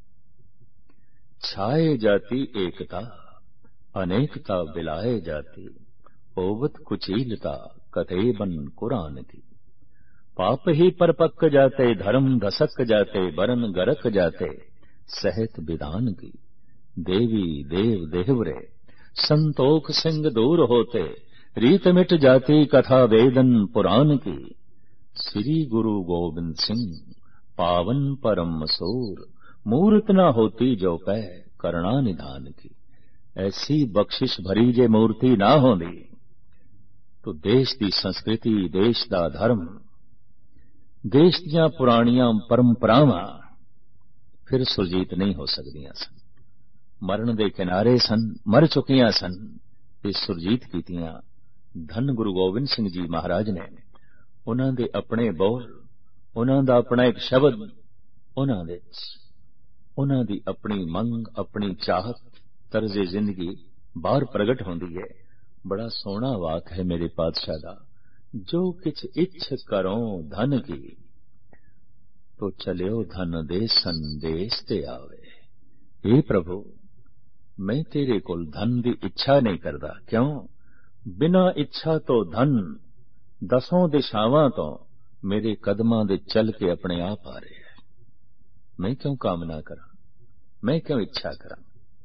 ਛਾਏ ਜਾਤੀ ਏਕਤਾ ਅਨੇਕਤਾ ਬਿਲਾਏ ਜਾਤੀ, ਹੋਵਤ ਕੁਚੀਲਤਾ ਕਤੇ ਬਨ ਕੁਰਾਨ ਕੀ। पाप ही परपक जाते धर्म धसक जाते बरन गरक जाते सहत विधान की। देवी देव देवरे संतोख सिंह दूर होते रीत मिट जाती कथा वेदन पुराण की। श्री गुरु गोविंद सिंह पावन परम मसूर मूर्त न होती जो पै करुणा निधान की। ऐसी बख्शिश भरी जे मूर्ति ना होंदी तो देश दी संस्कृति, देश दा धर्म, देश ਦੀਆਂ ਪੁਰਾਣੀਆਂ ਪਰੰਪਰਾਵਾਂ ਫਿਰ ਸੁਰਜੀਤ ਨਹੀਂ ਹੋ ਸਕਦੀਆਂ ਸਨ। ਮਰਨ ਦੇ ਕਿਨਾਰੇ ਸਨ, ਮਰ ਚੁੱਕੀਆਂ ਸਨ, ਤੇ ਸੁਰਜੀਤ ਕੀਤੀਆਂ ਧੰਨ ਗੁਰੂ ਗੋਬਿੰਦ ਸਿੰਘ ਜੀ ਮਹਾਰਾਜ ਨੇ। ਉਹਨਾਂ ਦੇ ਆਪਣੇ ਬੋਲ, ਉਹਨਾਂ ਦਾ ਆਪਣਾ ਇੱਕ ਸ਼ਬਦ, ਉਹਨਾਂ ਵਿੱਚ ਉਹਨਾਂ ਦੀ ਆਪਣੀ ਮੰਗ, ਆਪਣੀ ਚਾਹਤ, ਤਰਜ਼ੇ ਜ਼ਿੰਦਗੀ ਬਾਹਰ ਪ੍ਰਗਟ ਹੁੰਦੀ ਹੈ। ਬੜਾ ਸੋਹਣਾ ਵਾਕ ਹੈ ਮੇਰੇ ਪਾਤਸ਼ਾਹ ਦਾ, जो किछ इच्छ करो धन की तो चलियो धन दे संदेश ते आवे। हे प्रभु, मैं तेरे कोल धन दी इच्छा नहीं करदा, क्यों? बिना इच्छा तो धन दसों दिशावां तो मेरे कदमां दे चल के अपने आप आ रहे हैं। मैं क्यों कामना करा, मैं क्यों इच्छा करा?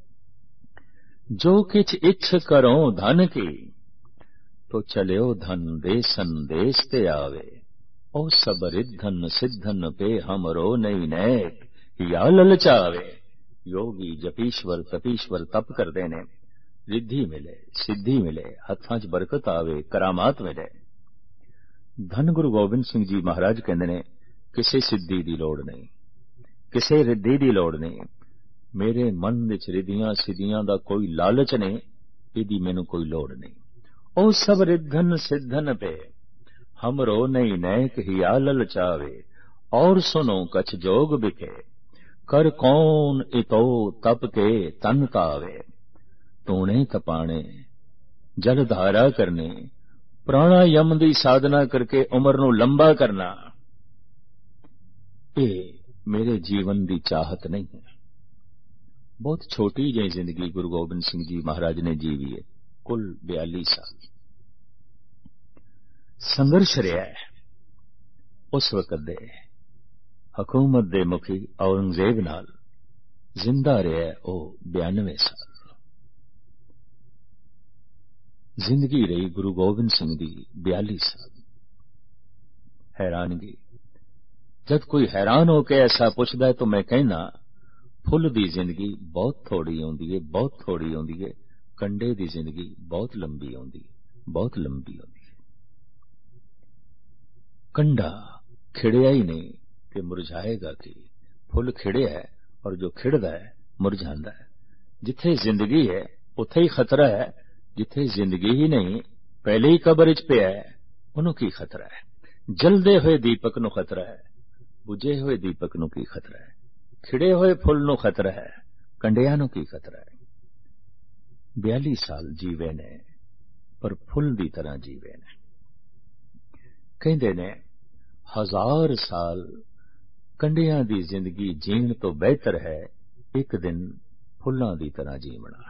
जो किछ इच्छ करो धन की तो चलियो धन दे संदेश ते आवे। ओ सब रिद्धन सिद्धन पे हमरो नहीं नैक या ललचावे। योगी जपीश्वर तपीश्वर तप करते ने, रिद्धि मिले, सिद्धि मिले, हत्थां च बरकत आवे, करामात मिले। धन गुरु गोबिंद सिंह जी महाराज कहते ने, किसी सिद्धि दी लोड़ नहीं, किसी रिद्धि दी लोड़ नहीं। मेरे मन विच रिद्धियां सिद्धियां दा कोई लालच नहीं, इहदी मैनूं कोई लोड़ नहीं। ओ सब रिद्धन सिद्धन पे हमरो नहीं नैक हिया ललचावे। और सुनो कछ जोग बिखे कर कौन इतो तप के तन तावे। तूने तपाने जल धारा करने, प्राणायाम दी साधना करके उम्र नूं लंबा करना, ये मेरे जीवन दी चाहत नहीं है। बहुत छोटी जी जिंदगी गुरु गोबिंद सिंह जी महाराज ने जीवी है, कुल बयाली साल संघर्ष रहा है। उस वक्त दे हकूमत दे मुखी औरंगजेब नाल जिंदा रहा है ओ बयानवे साल। जिंदगी रही गुरु गोबिंद सिंह दी बयाली साल। हैरानगी, जब कोई हैरान होकर ऐसा पूछता है तो मैं कहना, फुल दी जिंदगी बहुत थोड़ी आउंदी है, बहुत थोड़ी आउंदी है। कंडे दी जिंदगी बहुत लंबी आउंदी है, बहुत लंबी आउंदी है। कंडा खिड़िया ही नहीं कि मुरझाएगा कि, फुल खिड़िया है और जो खिड़दा है मुरझांदा है। जिथे जिंदगी है उथे ही खतरा है, जिथे जिंदगी ही नहीं पहले ही कब्र च पिया है उन्हों की खतरा है। जलदे हुए दीपक नूं खतरा है, बुझे हुए दीपक नूं की खतरा है, खिड़े हुए फुल नूं खतरा है, कंडिया नूं की खतरा है। बयाली साल जीवे ने पर फुल दी तरह जीवे ने। कहते ने हजार साल कंडिया दी जिंदगी जीण तो बेहतर है एक दिन फुल्लां दी तरह जीवना।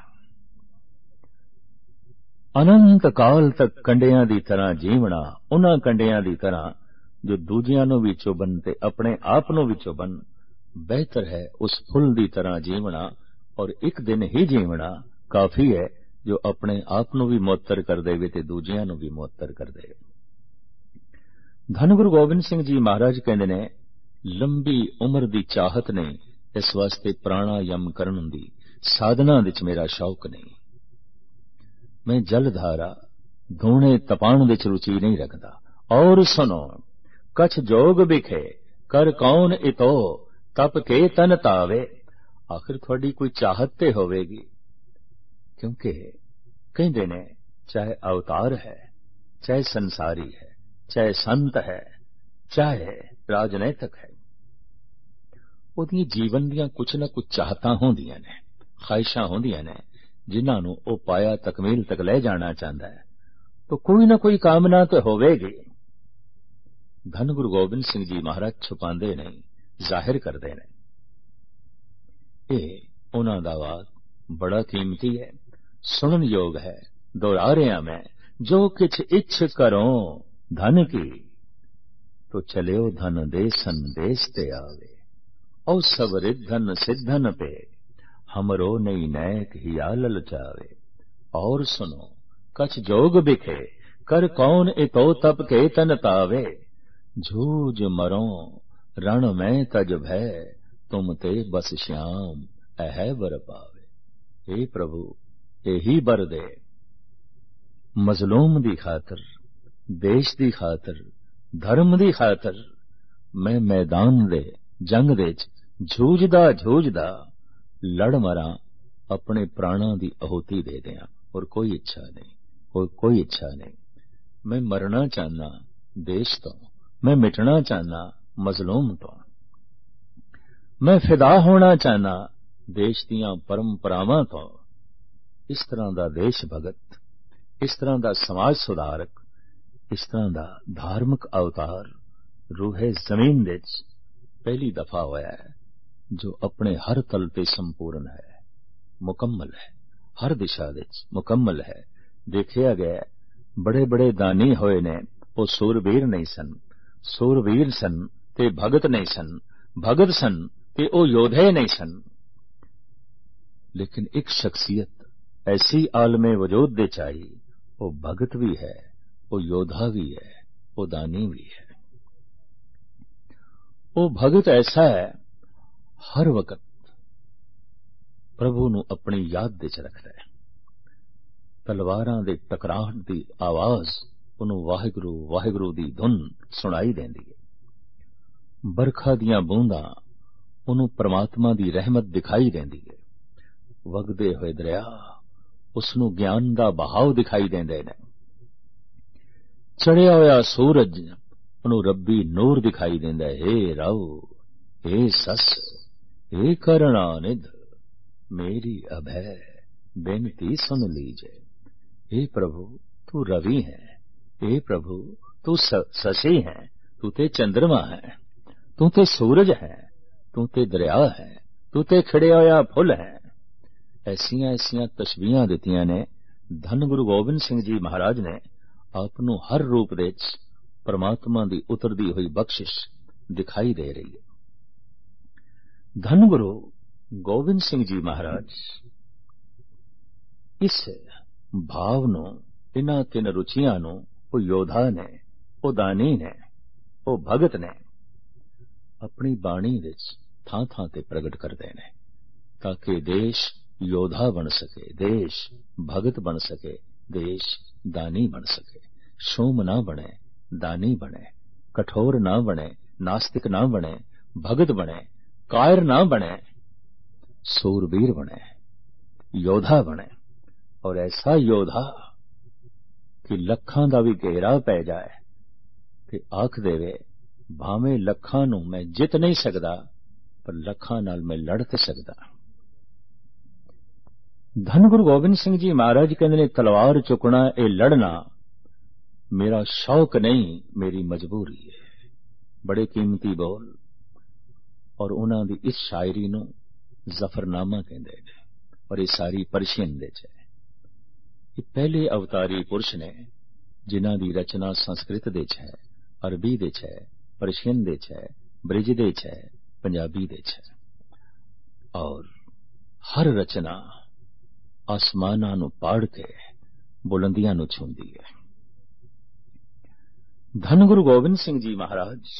अनंत काल तक कंडिया दी तरह जीवना, उन्हां कंडिया दी तरह जो दूजियां नूं भी चुभन ते अपने आप नूं भी चुभन, बेहतर है उस फुल दी तरह जीवना। और एक दिन ही जीवना काफी है जो अपने आप नूं भी मुअत्तर कर देवे ते दूजियां नूं भी मुअत्तर कर देवे। धन गुरु गोबिंद सिंह जी महाराज कहते ने, लंबी उम्र दी चाहत ने, इस वास्ते प्राणायाम करन दी साधना विच मेरा शौक नहीं। मैं जलधारा धूणे तपाण विच रुचि नहीं रखता। और सुनो कछ जोग बिखे कर कौन इतो तप के तन तावे। आखिर थोड़ी कोई चाहत ते होवेगी, क्योंकि कहते ने चाहे अवतार है, चाहे संसारी है, चाहे संत है, चाहे राजनैतिक है, उहदी जीवन दियां कुछ न कुछ चाहतां होंदियां ने। ख्वाहिशां होंदियां ने जिन्हां नूं ਉਹ पाया तकमील तक ले जाना चाहता है, तो कोई ना कोई कामना तो होवेगी। धन गुरु गोबिंद सिंह जी महाराज छुपांदे नहीं, जाहिर करते ने। ਇਹ ਉਹਨਾਂ ਦਾ ਵਾਕ बड़ा कीमती है, सुनन योग है। दोहरा रहा मैं, जो किछ इच्छ करो धन की, तो चलियो धन देसन देश ते आवे। औ सब रिद्धन सिद्धन पे, हमरो नई नैक हिया ललचावे। और सुनो कछ जोग बिखे, कर कौन इतो तप के तन तावे। जूझ मरो रण में तज भय, तुम ते बस श्याम अह बर पावे। हे प्रभु यही बर दे, मजलूम दी खातर, देश दी खातर, धर्म दी खातर मैं मैदान दे जंग दे झूझदा झूझदा लड़ मरा, अपने प्राणों की आहुति दे दिया। और कोई इच्छा नहीं, कोई कोई इच्छा नहीं। मैं मरना चाहना देश तो, मैं मिटना चाहना मजलूम तो, मैं फिदा होना चाहना देश दियां परंपरावां तो। इस तरह का देश भगत, इस तरह का समाज सुधारक, इस तरह का धार्मिक अवतार रूहे जमीन दे पहली दफा होया है, जो अपने हर तल पे संपूर्ण है, मुकम्मल है, हर दिशा दे मुकम्मल है। देखिया गया बड़े बड़े दानी होए ने, वो सूरवीर नहीं सन, सूरवीर सन ते भगत नहीं सन, भगत सन ते ओ योधे नहीं सन। लेकिन एक शख्सियत ऐसी आलमे वजूद दे चाहिए, वो भगत भी है, वो योद्धा भी है, वो दानी भी है। वो भगत ऐसा है हर वक्त प्रभु नूं अपनी याद दे च रखता है। तलवारां दे टकराहट दी आवाज उन्होंने वाहिगुरू वाहिगुरू दी धुन सुनाई देंदी है। बरखा दियां बूंदां उन्होंने परमात्मा दी रहमत दिखाई देंदी है। वगदे होए दरिया उसनूं ज्ञान दा बहाव दिखाई देंदे ने। चढ़िया होया सूरज उन्होंने रब्बी नूर दिखाई देंदा है। हे राव, हे सस, हे करुणानिध, मेरी अभय बेनती सुन लीजे। हे प्रभु तू रवि है, हे प्रभु तू शशि है, तू ते चंद्रमा है, तू ते सूरज है, तू ते दरिया है, तू ते खिड़िया होया फुल है। ऐसियां ऐसियां तशबीहां दित्तियां ने। धन गुरु गोबिंद सिंह जी महाराज ने आपनों हर रूप दे परमात्मा दी उतरदी हुई बख्शिश दिखाई दे रही है। धन गुरु गोबिंद सिंह जी महाराज इस भाव नूं, इन्हां तिन रुचियां नूं वो योद्धा ने, वो दानी ने, वो भगत ने अपनी बाणी विच थां थां ते प्रगट करदे ने, ताकि देश योद्धा बन सके, देश भगत बन सके, देश दानी बन सके। शूम ना बने, दानी बने, कठोर ना बने, नास्तिक ना बने, भगत बने, कायर ना बने, सूरवीर बने, योद्धा बने। और ऐसा योद्धा कि लखां दा भी घेरा पै जाए ते आख देवे भावें लखां नूं मैं जित नहीं सकदा, पर लखां नाल मैं लड़ ते सकदा। धन गुरु गोबिंद सिंह जी महाराज कहते ने तलवार चुकना, ए लड़ना मेरा शौक नहीं, मेरी मजबूरी है। बड़े कीमती बोल। और उन्हां दी इस शायरी नूं जफरनामा कहंदे ने, और ये सारी पर्शियन दे च है। ये पहले अवतारी पुरुष ने जिन्हां दी रचना संस्कृत दे च है, अरबी दे च है, पर्शियन दे च है, ब्रिज दे च है, पंजाबी दे च है। और हर रचना आसमानां नूं पाड़ के बुलंदियां नूं छूंदी है। धन गुरु गोबिंद सिंह जी महाराज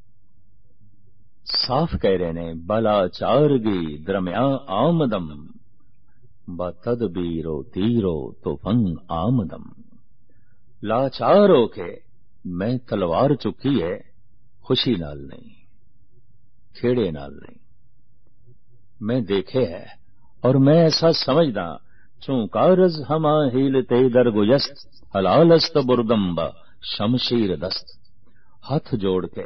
साफ कह रहे ने, बलाचारगी दरम्या आमदम, बतदबीरो तीरो तो फंग आमदम। लाचार होके मैं तलवार चुकी है, खुशी नाल नहीं, खेड़े नाल नहीं। मैं देखे है और मैं ऐसा समझदा, चूंकारज हमा हीलते दरगुयस्त, हलालस्त बुरदम्ब शमशीर दस्त। हाथ जोड़ के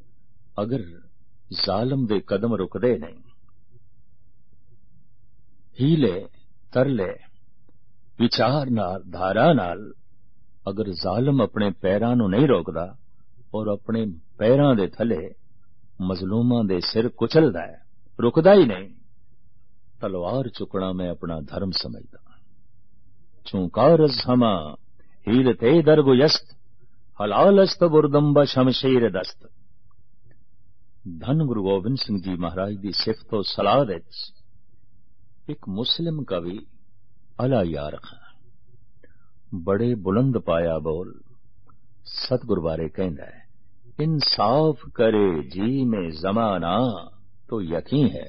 अगर जालम दे कदम रुकदे नहीं, ਹੀਲੇ ਤਰਲੇ ਵਿਚਾਰ ਨਾਲ ਧਾਰਾ ਨਾਲ ਅਗਰ ਜ਼ਾਲਮ ਆਪਣੇ ਪੈਰਾਂ ਨੂੰ ਨਹੀਂ ਰੋਕਦਾ ਔਰ ਆਪਣੇ ਪੈਰਾਂ ਦੇ ਥੱਲੇ ਮਜ਼ਲੂਮਾਂ ਦੇ ਸਿਰ ਕੁਚਲਦਾ ਹੈ, ਰੁਕਦਾ ਹੀ ਨਹੀਂ, ਤਲਵਾਰ ਚੁੱਕਣਾ ਮੈਂ ਆਪਣਾ ਧਰਮ ਸਮਝਦਾ। ਚੂੰਕਾਰਜ਼ ਹਮਾ ਹੀਲਤੇ ਦਰਗੁਯਸਤ ਹਲਾਲਸਤ ਬੁਰਦੰਬਾ ਸ਼ਮਸ਼ੀਰ ਦਸਤ। ਧੰਨ ਗੁਰੂ ਗੋਬਿੰਦ ਸਿੰਘ ਜੀ ਮਹਾਰਾਜ ਦੀ ਸਿਫਤੋ ਸਲਾਹ ਵਿੱਚ ਇੱਕ ਮੁਸਲਿਮ ਕਵੀ ਅਲਾ ਯਾਰ ਖਾਂ ਬੜੇ ਬੁਲੰਦ ਪਾਇਆ ਬੋਲ ਸਤਿਗੁਰ ਬਾਰੇ ਕਹਿੰਦਾ ਹੈ, इंसाफ करे जी में जमाना तो यकीन है,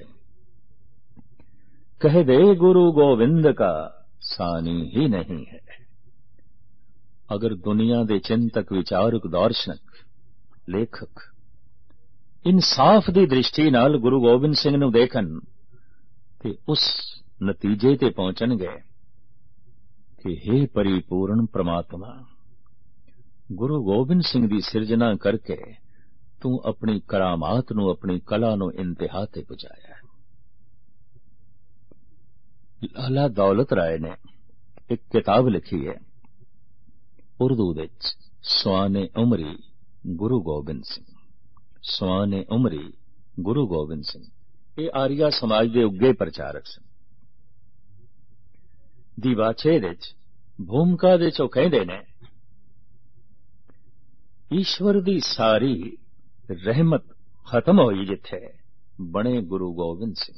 कह दे गुरु गोविंद का सानी ही नहीं है। अगर दुनिया दे चिंतक विचारक दार्शनिक लेखक इंसाफ की दृष्टि नाल गुरु गोबिंद सिंह नूं देखन ते उस नतीजे ते पहुंचणगे कि हे परिपूर्ण परमात्मा, गुरु गोबिंद सिंह दी सिरजना करके तू अपनी करामात नू अपनी कला नू इंतहा ते पहुंचाया। लाला दौलत राय ने एक किताब लिखी है उर्दू विच, स्वाने उमरी गुरु गोबिंद सिंह। स्वाने उमरी गुरु गोबिंद सिंह ये आर्या समाज के उगे प्रचारक सन। दीवाचे विच भूमिका दे चो कहंदे ने, ईश्वर दी सारी रहमत खत्म होई जिथे बने गुरु गोबिंद सिंह।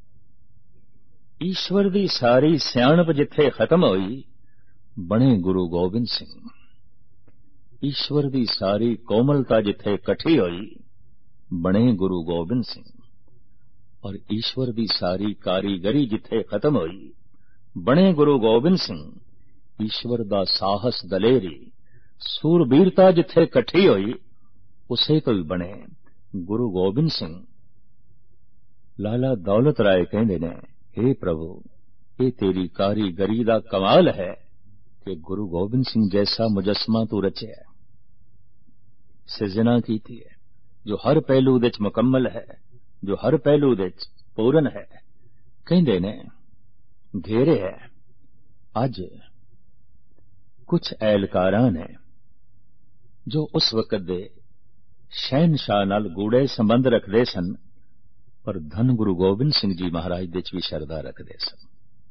ईश्वर दी सारी सियाणप जिथे खत्म होई बने गुरु गोबिंद सिंह। ईश्वर दी सारी कोमलता जिथे कठी होई बने गुरु गोबिंद सिंह। और ईश्वर दी सारी कारीगरी जिथे खत्म होई बने गुरु गोबिंद सिंह। ईश्वर दा साहस दलेरी सूरबीरता जिथे कठी होई उसे तो ही बने गुरु गोबिंद सिंह। लाला दौलत राय कहंदे ने, हे प्रभु, ये तेरी कारीगरी दा कमाल है कि गुरु गोबिंद सिंह जैसा मुजस्मा तू रचिया, सिरजना कीती है, जो हर पहलू विच मुकम्मल है, जो हर पहलू विच पूर्ण है। कहंदे ने घेरे है अज कुछ एहलकारां ने जो उस वक्त दे शहनशाह नाल गूढ़े संबंध रखते सन, पर धन गुरु गोबिंद सिंह जी महाराज दे च भी शरदा रखते सन।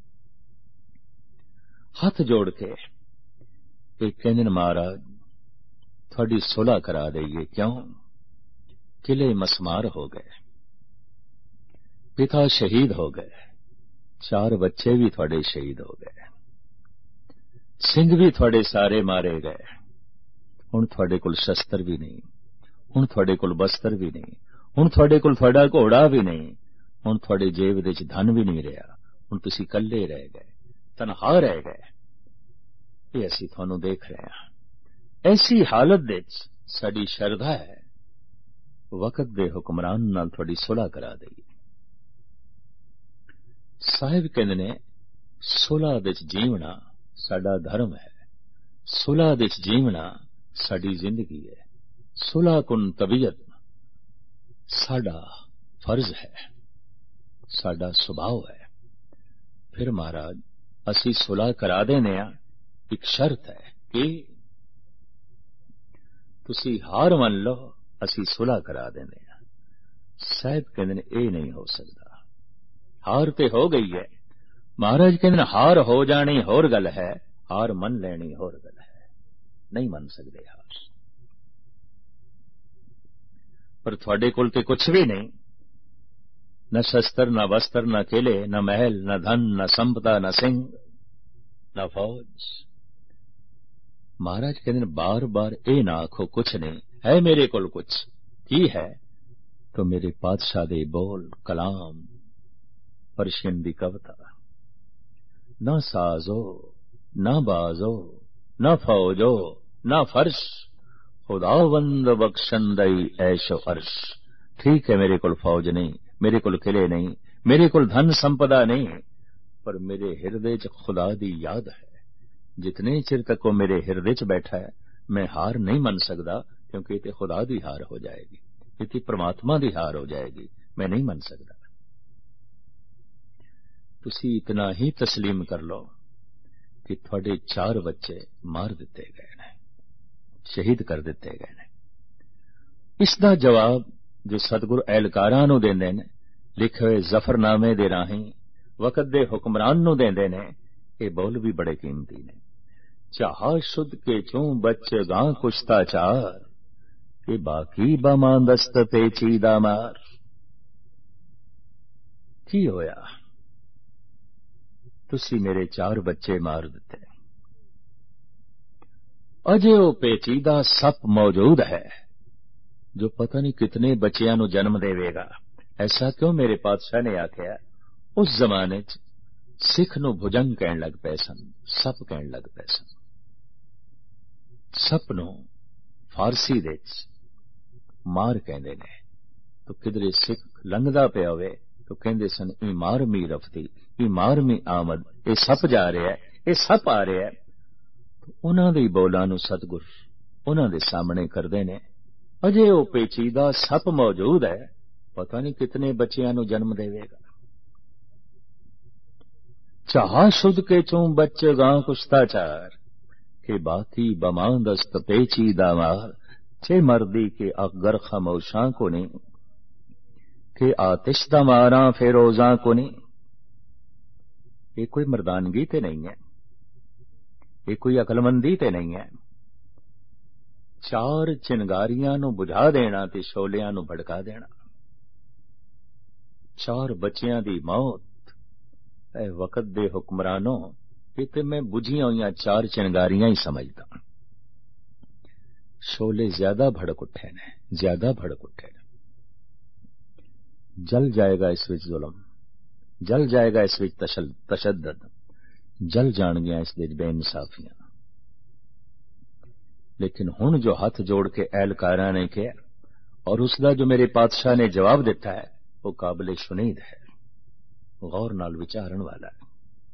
हाथ जोड़ के एक कहंदे महाराज थोड़ी सुलह करा दईए, क्यों किले मसमार हो गए, पिता शहीद हो गए, चार बच्चे भी थोड़े शहीद हो गए, सिंह भी थोड़े सारे मारे गए। हुण थोड़े कोल शस्त्र भी नहीं, हुण थोड़े कोल बस्तर भी नहीं, हुण थोड़े कोल थोड़ा घोड़ा भी नहीं, हुण थोड़े जेब दे च धन भी नहीं रहा, हुण तुसीं कल्ले रह गए, तनहा रह गए। ये असीं तुहानूं देख रहे हां। ऐसी हालत दे च साडी शरधा है वक्त दे हुक्मरान नाल थोड़ी सुलह करा दईए। साहिब कहंदे ने सुलह दे च जीवना साडा धर्म है, सुलह दे च जीवना साडी जिंदगी है, सुलह कुन तबीयत साडा फर्ज है, साडा स्वभाव है। फिर महाराज असी सुलह करा देने आ, एक शर्त है कि तुसी हार मान लो, असी सुलह करा देने आ। साहिब कहंदे ने ये नहीं हो सकता, हार ते हो गई है। महाराज कहंदे ने हार हो जानी होर गल है, हार मन लेनी होर गल है, नहीं मन सकते हार। पर थोड़े कोल ते कुछ भी नहीं, न शस्त्र, न वस्त्र, न किले, न महल, न धन, न संपदा, न सिंह, न फौज। महाराज कहते बार बार ए ना आखो कुछ नहीं है मेरे कोल, कुछ की है तो मेरे पातशाह दे बोल कलाम, परशियन दी कविता। न साजो न बाजो न फौजो न फर्श, खुदावंद बख्शंदई ऐशो अर्श। ठीक है मेरे कोल फौज नहीं, मेरे कोल किले नहीं, मेरे कोल धन संपदा नहीं, पर मेरे हिरदे च खुदा दी याद है। जितने चिर तक वो मेरे हिरदे च बैठा है मैं हार नहीं मन सकता, क्योंकि ये खुदा दी हार हो जाएगी, ये परमात्मा दी हार हो जाएगी, मैं नहीं मन सकता। तुसी इतना ही तस्लीम कर लो कि थोड़े चार बच्चे मार दिते गए ने, शहीद कर दिते गए ने। इसका जवाब जो सतगुरु एहलकारां नूं देंदे ने लिखे हुए जफरनामे दे राहीं वकत दे हुक्मरान नूं देंदे ने, ये बोल भी बड़े कीमती ने। चाह शुद्ध के चूं बच गां कुश्ता चार, के बाकी बमांदस्त पेचीदा मार। की होया? तुसी मेरे चार बच्चे मार दिते, अजे वो पेचीदा सप मौजूद है जो पता नहीं कितने बच्चियां नूं जन्म देवेगा। ऐसा क्यों मेरे पातशाह ने आख्या? उस जमाने च सिख नूं भुजंग कहण लग पे सन, सप कहण लग पे सन। सप नूं फारसी दे च मार कहंदे ने। तो किधरे सिख लंघदा पिया होवे तो कहंदे सन ई मार मी रफती, ई मार मी आमद, ये सप जा रहा है, ये सप आ रहा है। तो उन्हां दी बोलां नूं सतगुर उन्हां दे सामने करदे ने, अजे वो पेचीदा सप मौजूद है, पता नहीं कितने बच्चियां नूं जन्म देवेगा। चाह शुद्ध के चूं बच गां कुश्ता चार, के बाकी बमांदस्त पेचीदा मार। छे मर्दी के अगर खामोशां को नहीं, के आतिश दा मारा फेरोजां को नहीं। ये कोई मर्दानगी ते नहीं है, ये कोई अकलमंदी ते नहीं है। चार चिंगारियां नूं बुझा देना ते शोलियां नूं भड़का देना। चार बच्चियां दी मौत, ए वकत दे हुक्मरानों, ये ते मैं बुझियां हुई चार चिंगारियां ही समझदा। शोले ज्यादा भड़क उठे ने, ज्यादा भड़क उठे ने। जल जाएगा इस विच जुल्म, जल जाएगा इस विच तशद्दद, जल जाणगियां इस दे बेइंसाफियां। लेकिन हुण जो हाथ जोड़ के एहलकारां ने किया और उसका जो मेरे पातशाह ने जवाब दिता है, वो काबिले शुनीद है, गौर नाल विचारण वाला है।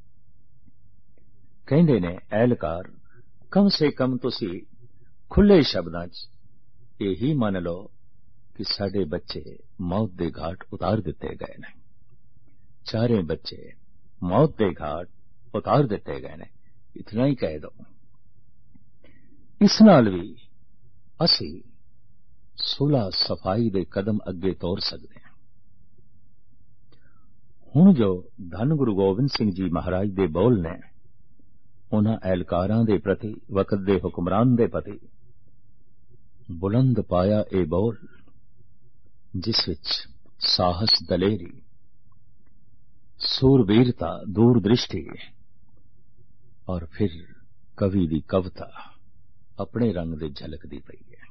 कहंदे ने एहलकार, कम से कम तुसी खुले शब्दां च यही मान लो कि साडे बच्चे मौत दे घाट उतार दिते गए ने। चारे बच्चे मौत दे घाट उतार दिते गए ने, इतना ही कह दो। इस नाल भी असी सुलह सफाई दे कदम अगे तोड़ सकते हैं। हुण जो धन गुरु गोबिंद सिंह जी महाराज दे बोल ने, उन्हां एहलकारां दे प्रति, वकत दे हुक्मरान दे प्रति बुलंद पाया ए बोल, जिस विच साहस दलेरी, सूरवीरता, दूरदृष्टि और फिर कवि दी कविता अपने रंग दे झलकदी पई है।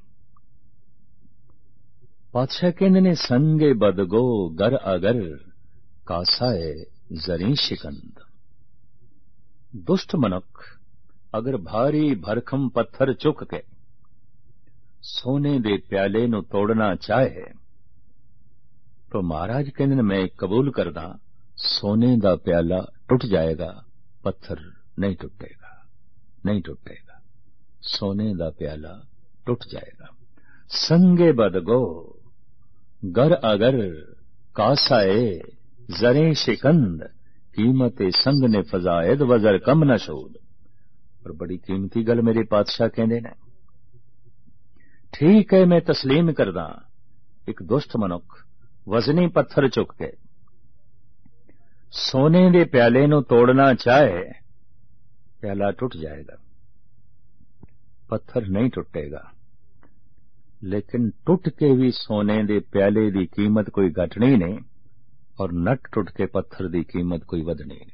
पातशाह कहंदे ने, संगे बदगो गर अगर कासाए जरी शिकंद। दुष्ट मनुख अगर भारी भरखम पत्थर चुक के सोने दे प्याले नूं तोड़ना चाहे, तो महाराज कहंदे ने मैं कबूल करदा, सोने दा प्याला टूट जाएगा, पत्थर नहीं टूटेगा, नहीं टूटेगा। सोने दा प्याला टूट जाएगा। संगे बदगो गर अगर कासाए जरे शिकंद, कीमत संग ने फजायद वजर कम न शोद। और बड़ी कीमती गल मेरे पातशाह कहंदे ने। ठीक है, मैं तस्लीम करदा, एक दुष्ट मनुख वजनी पत्थर चुक के सोने दे प्याले नूं तोड़ना चाहे, प्याला टूट जाएगा, पत्थर नहीं टूटेगा। लेकिन टूट के भी सोने दे प्याले दी कीमत कोई घटनी नहीं, और नट टुट के पत्थर दी कीमत कोई वधनी नहीं।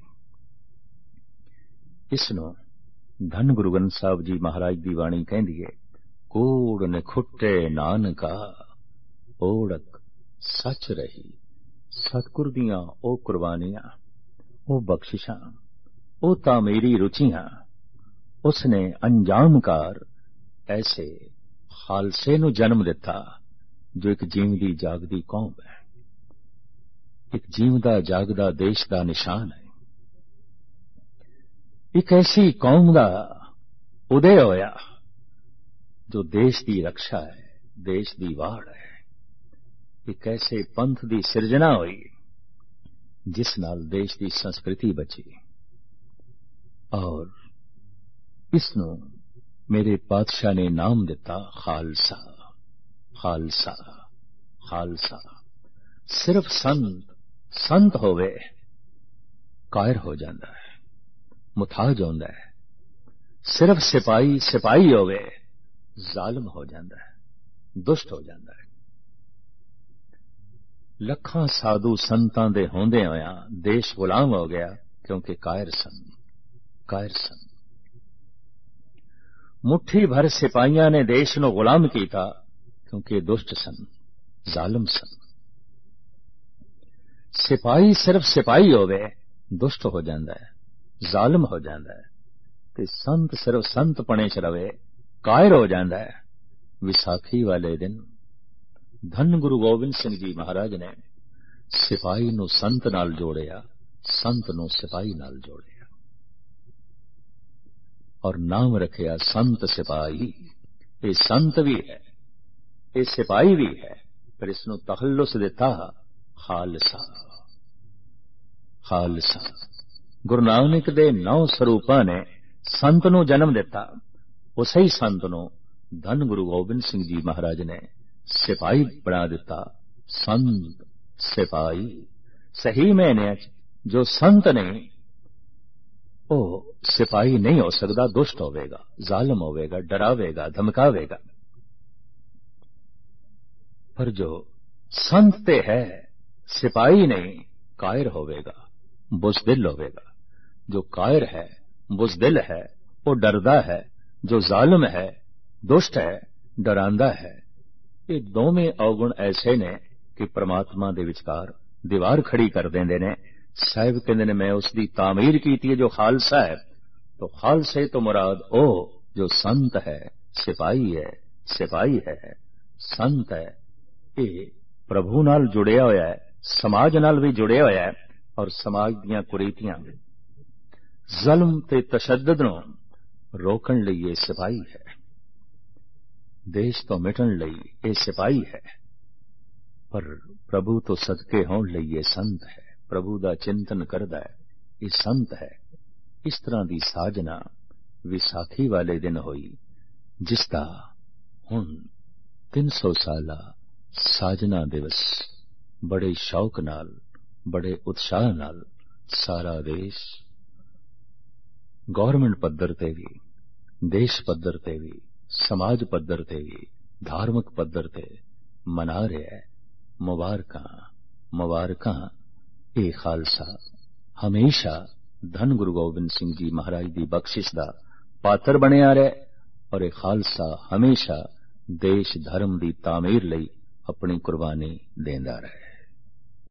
इसनों धन गुरु ग्रंथ साहब जी महाराज दी वाणी कहंदी है, कूड़ ने खुट्टे नानका ओढ़क सच रही। सतगुर दियां ओ कुर्बानियां, ओ बख्शिशां, ओ तामीरी रुचियां उसने अंजामकार ऐसे खालसे नूं जन्म दिता जो एक जीवदी जागदी कौम है, एक जीवदा जागदा देश का निशान है। एक ऐसी कौम का उदय होया जो देश की रक्षा है, देश की वाड़ है। एक ऐसे पंथ की सिरजना हुई जिस नाल देश की संस्कृति बची। और इसनों मेरे पातशाह ने नाम दिता खालसा। खालसा खालसा। सिर्फ संत संत होवे कायर हो जाता है, मुथाज होता है। सिर्फ सिपाही सिपाही होवे जालिम हो जाता है, दुष्ट हो जाता है। लखां साधु संतां दे होंदे होया देश गुलाम हो गया, क्योंकि कायर सन कायर सन। मुट्ठी भर सिपाहियां ने देश नूं गुलाम कीता, क्योंकि दुष्ट सन, जालिम सन। सिपाही सिर्फ सिपाही होवे दुष्ट हो जाता है, जालिम हो जाता है। ते संत सिर्फ संत पने च रवे कायर हो जाता है। विसाखी वाले दिन धन गुरु गोबिंद सिंह जी महाराज ने सिपाही नूं संत नाल जोड़िया, संत नूं सिपाही नाल जोड़िया और नाम रखिया संत सिपाही। ये संत भी है, ये सिपाही भी है, पर इसनूं तखल्लुस दिता खालसा। खालसा। गुरु नानक दे नौ स्वरूपां ने संत नूं जन्म दिता। उसे ही संत नूं धन गुरु गोबिंद सिंह जी महाराज ने सिपाही बना दिता। संत सिपाही। सही मैने जो संत ने वो सिपाही नहीं हो सकता, दुष्ट होवेगा, जालिम होवेगा, डरावेगा, धमकावेगा। पर जो संत ते है सिपाही नहीं, कायर होवेगा, बुज़दिल होवेगा। जो कायर है, बुज़दिल है, वो डरदा है। जो जालिम है, दुष्ट है, डरांदा है। ये दोवें अवगुण ऐसे ने कि परमात्मा दे विचकार दीवार खड़ी कर देंदे ने। साहिब कहंदे ने मैं उसकी तामीर कीती है जो खालसा है। तो खालसे तो मुराद ओ जो संत है, सिपाही है, सिपाही है, संत है। ये प्रभु नाल जुड़िया होया है, समाज नाल भी जुड़िया होया है। और समाज दियां कुरीतियां ज़ुल्म ते तशद्दुद नूं रोकण लई ये सिपाही है। देश तो मिटण लई ये सिपाही है। पर प्रभु तो सदके होण लई ये संत है। प्रभु दा चिंतन करदा है, ये संत है। इस तरह दी साजना विसाखी वाले दिन होई, जिसदा हुण तीन सौ साला साजना दिवस बड़े शौक नाल, बड़े उत्साह नाल सारा देश गौरमेंट पद्धर ते भी, देश पद्धर ते भी, समाज पद्धर ते भी, धार्मिक पद्धर ते मना रहा है। मुबारकां मुबारकां। ये खालसा हमेशा धन गुरु गोबिंद सिंह जी महाराज की बख्शिश का पात्र बनिया रहे। और ये खालसा हमेशा देश धर्म की तामीर लई अपनी कुर्बानी देंदा रहे।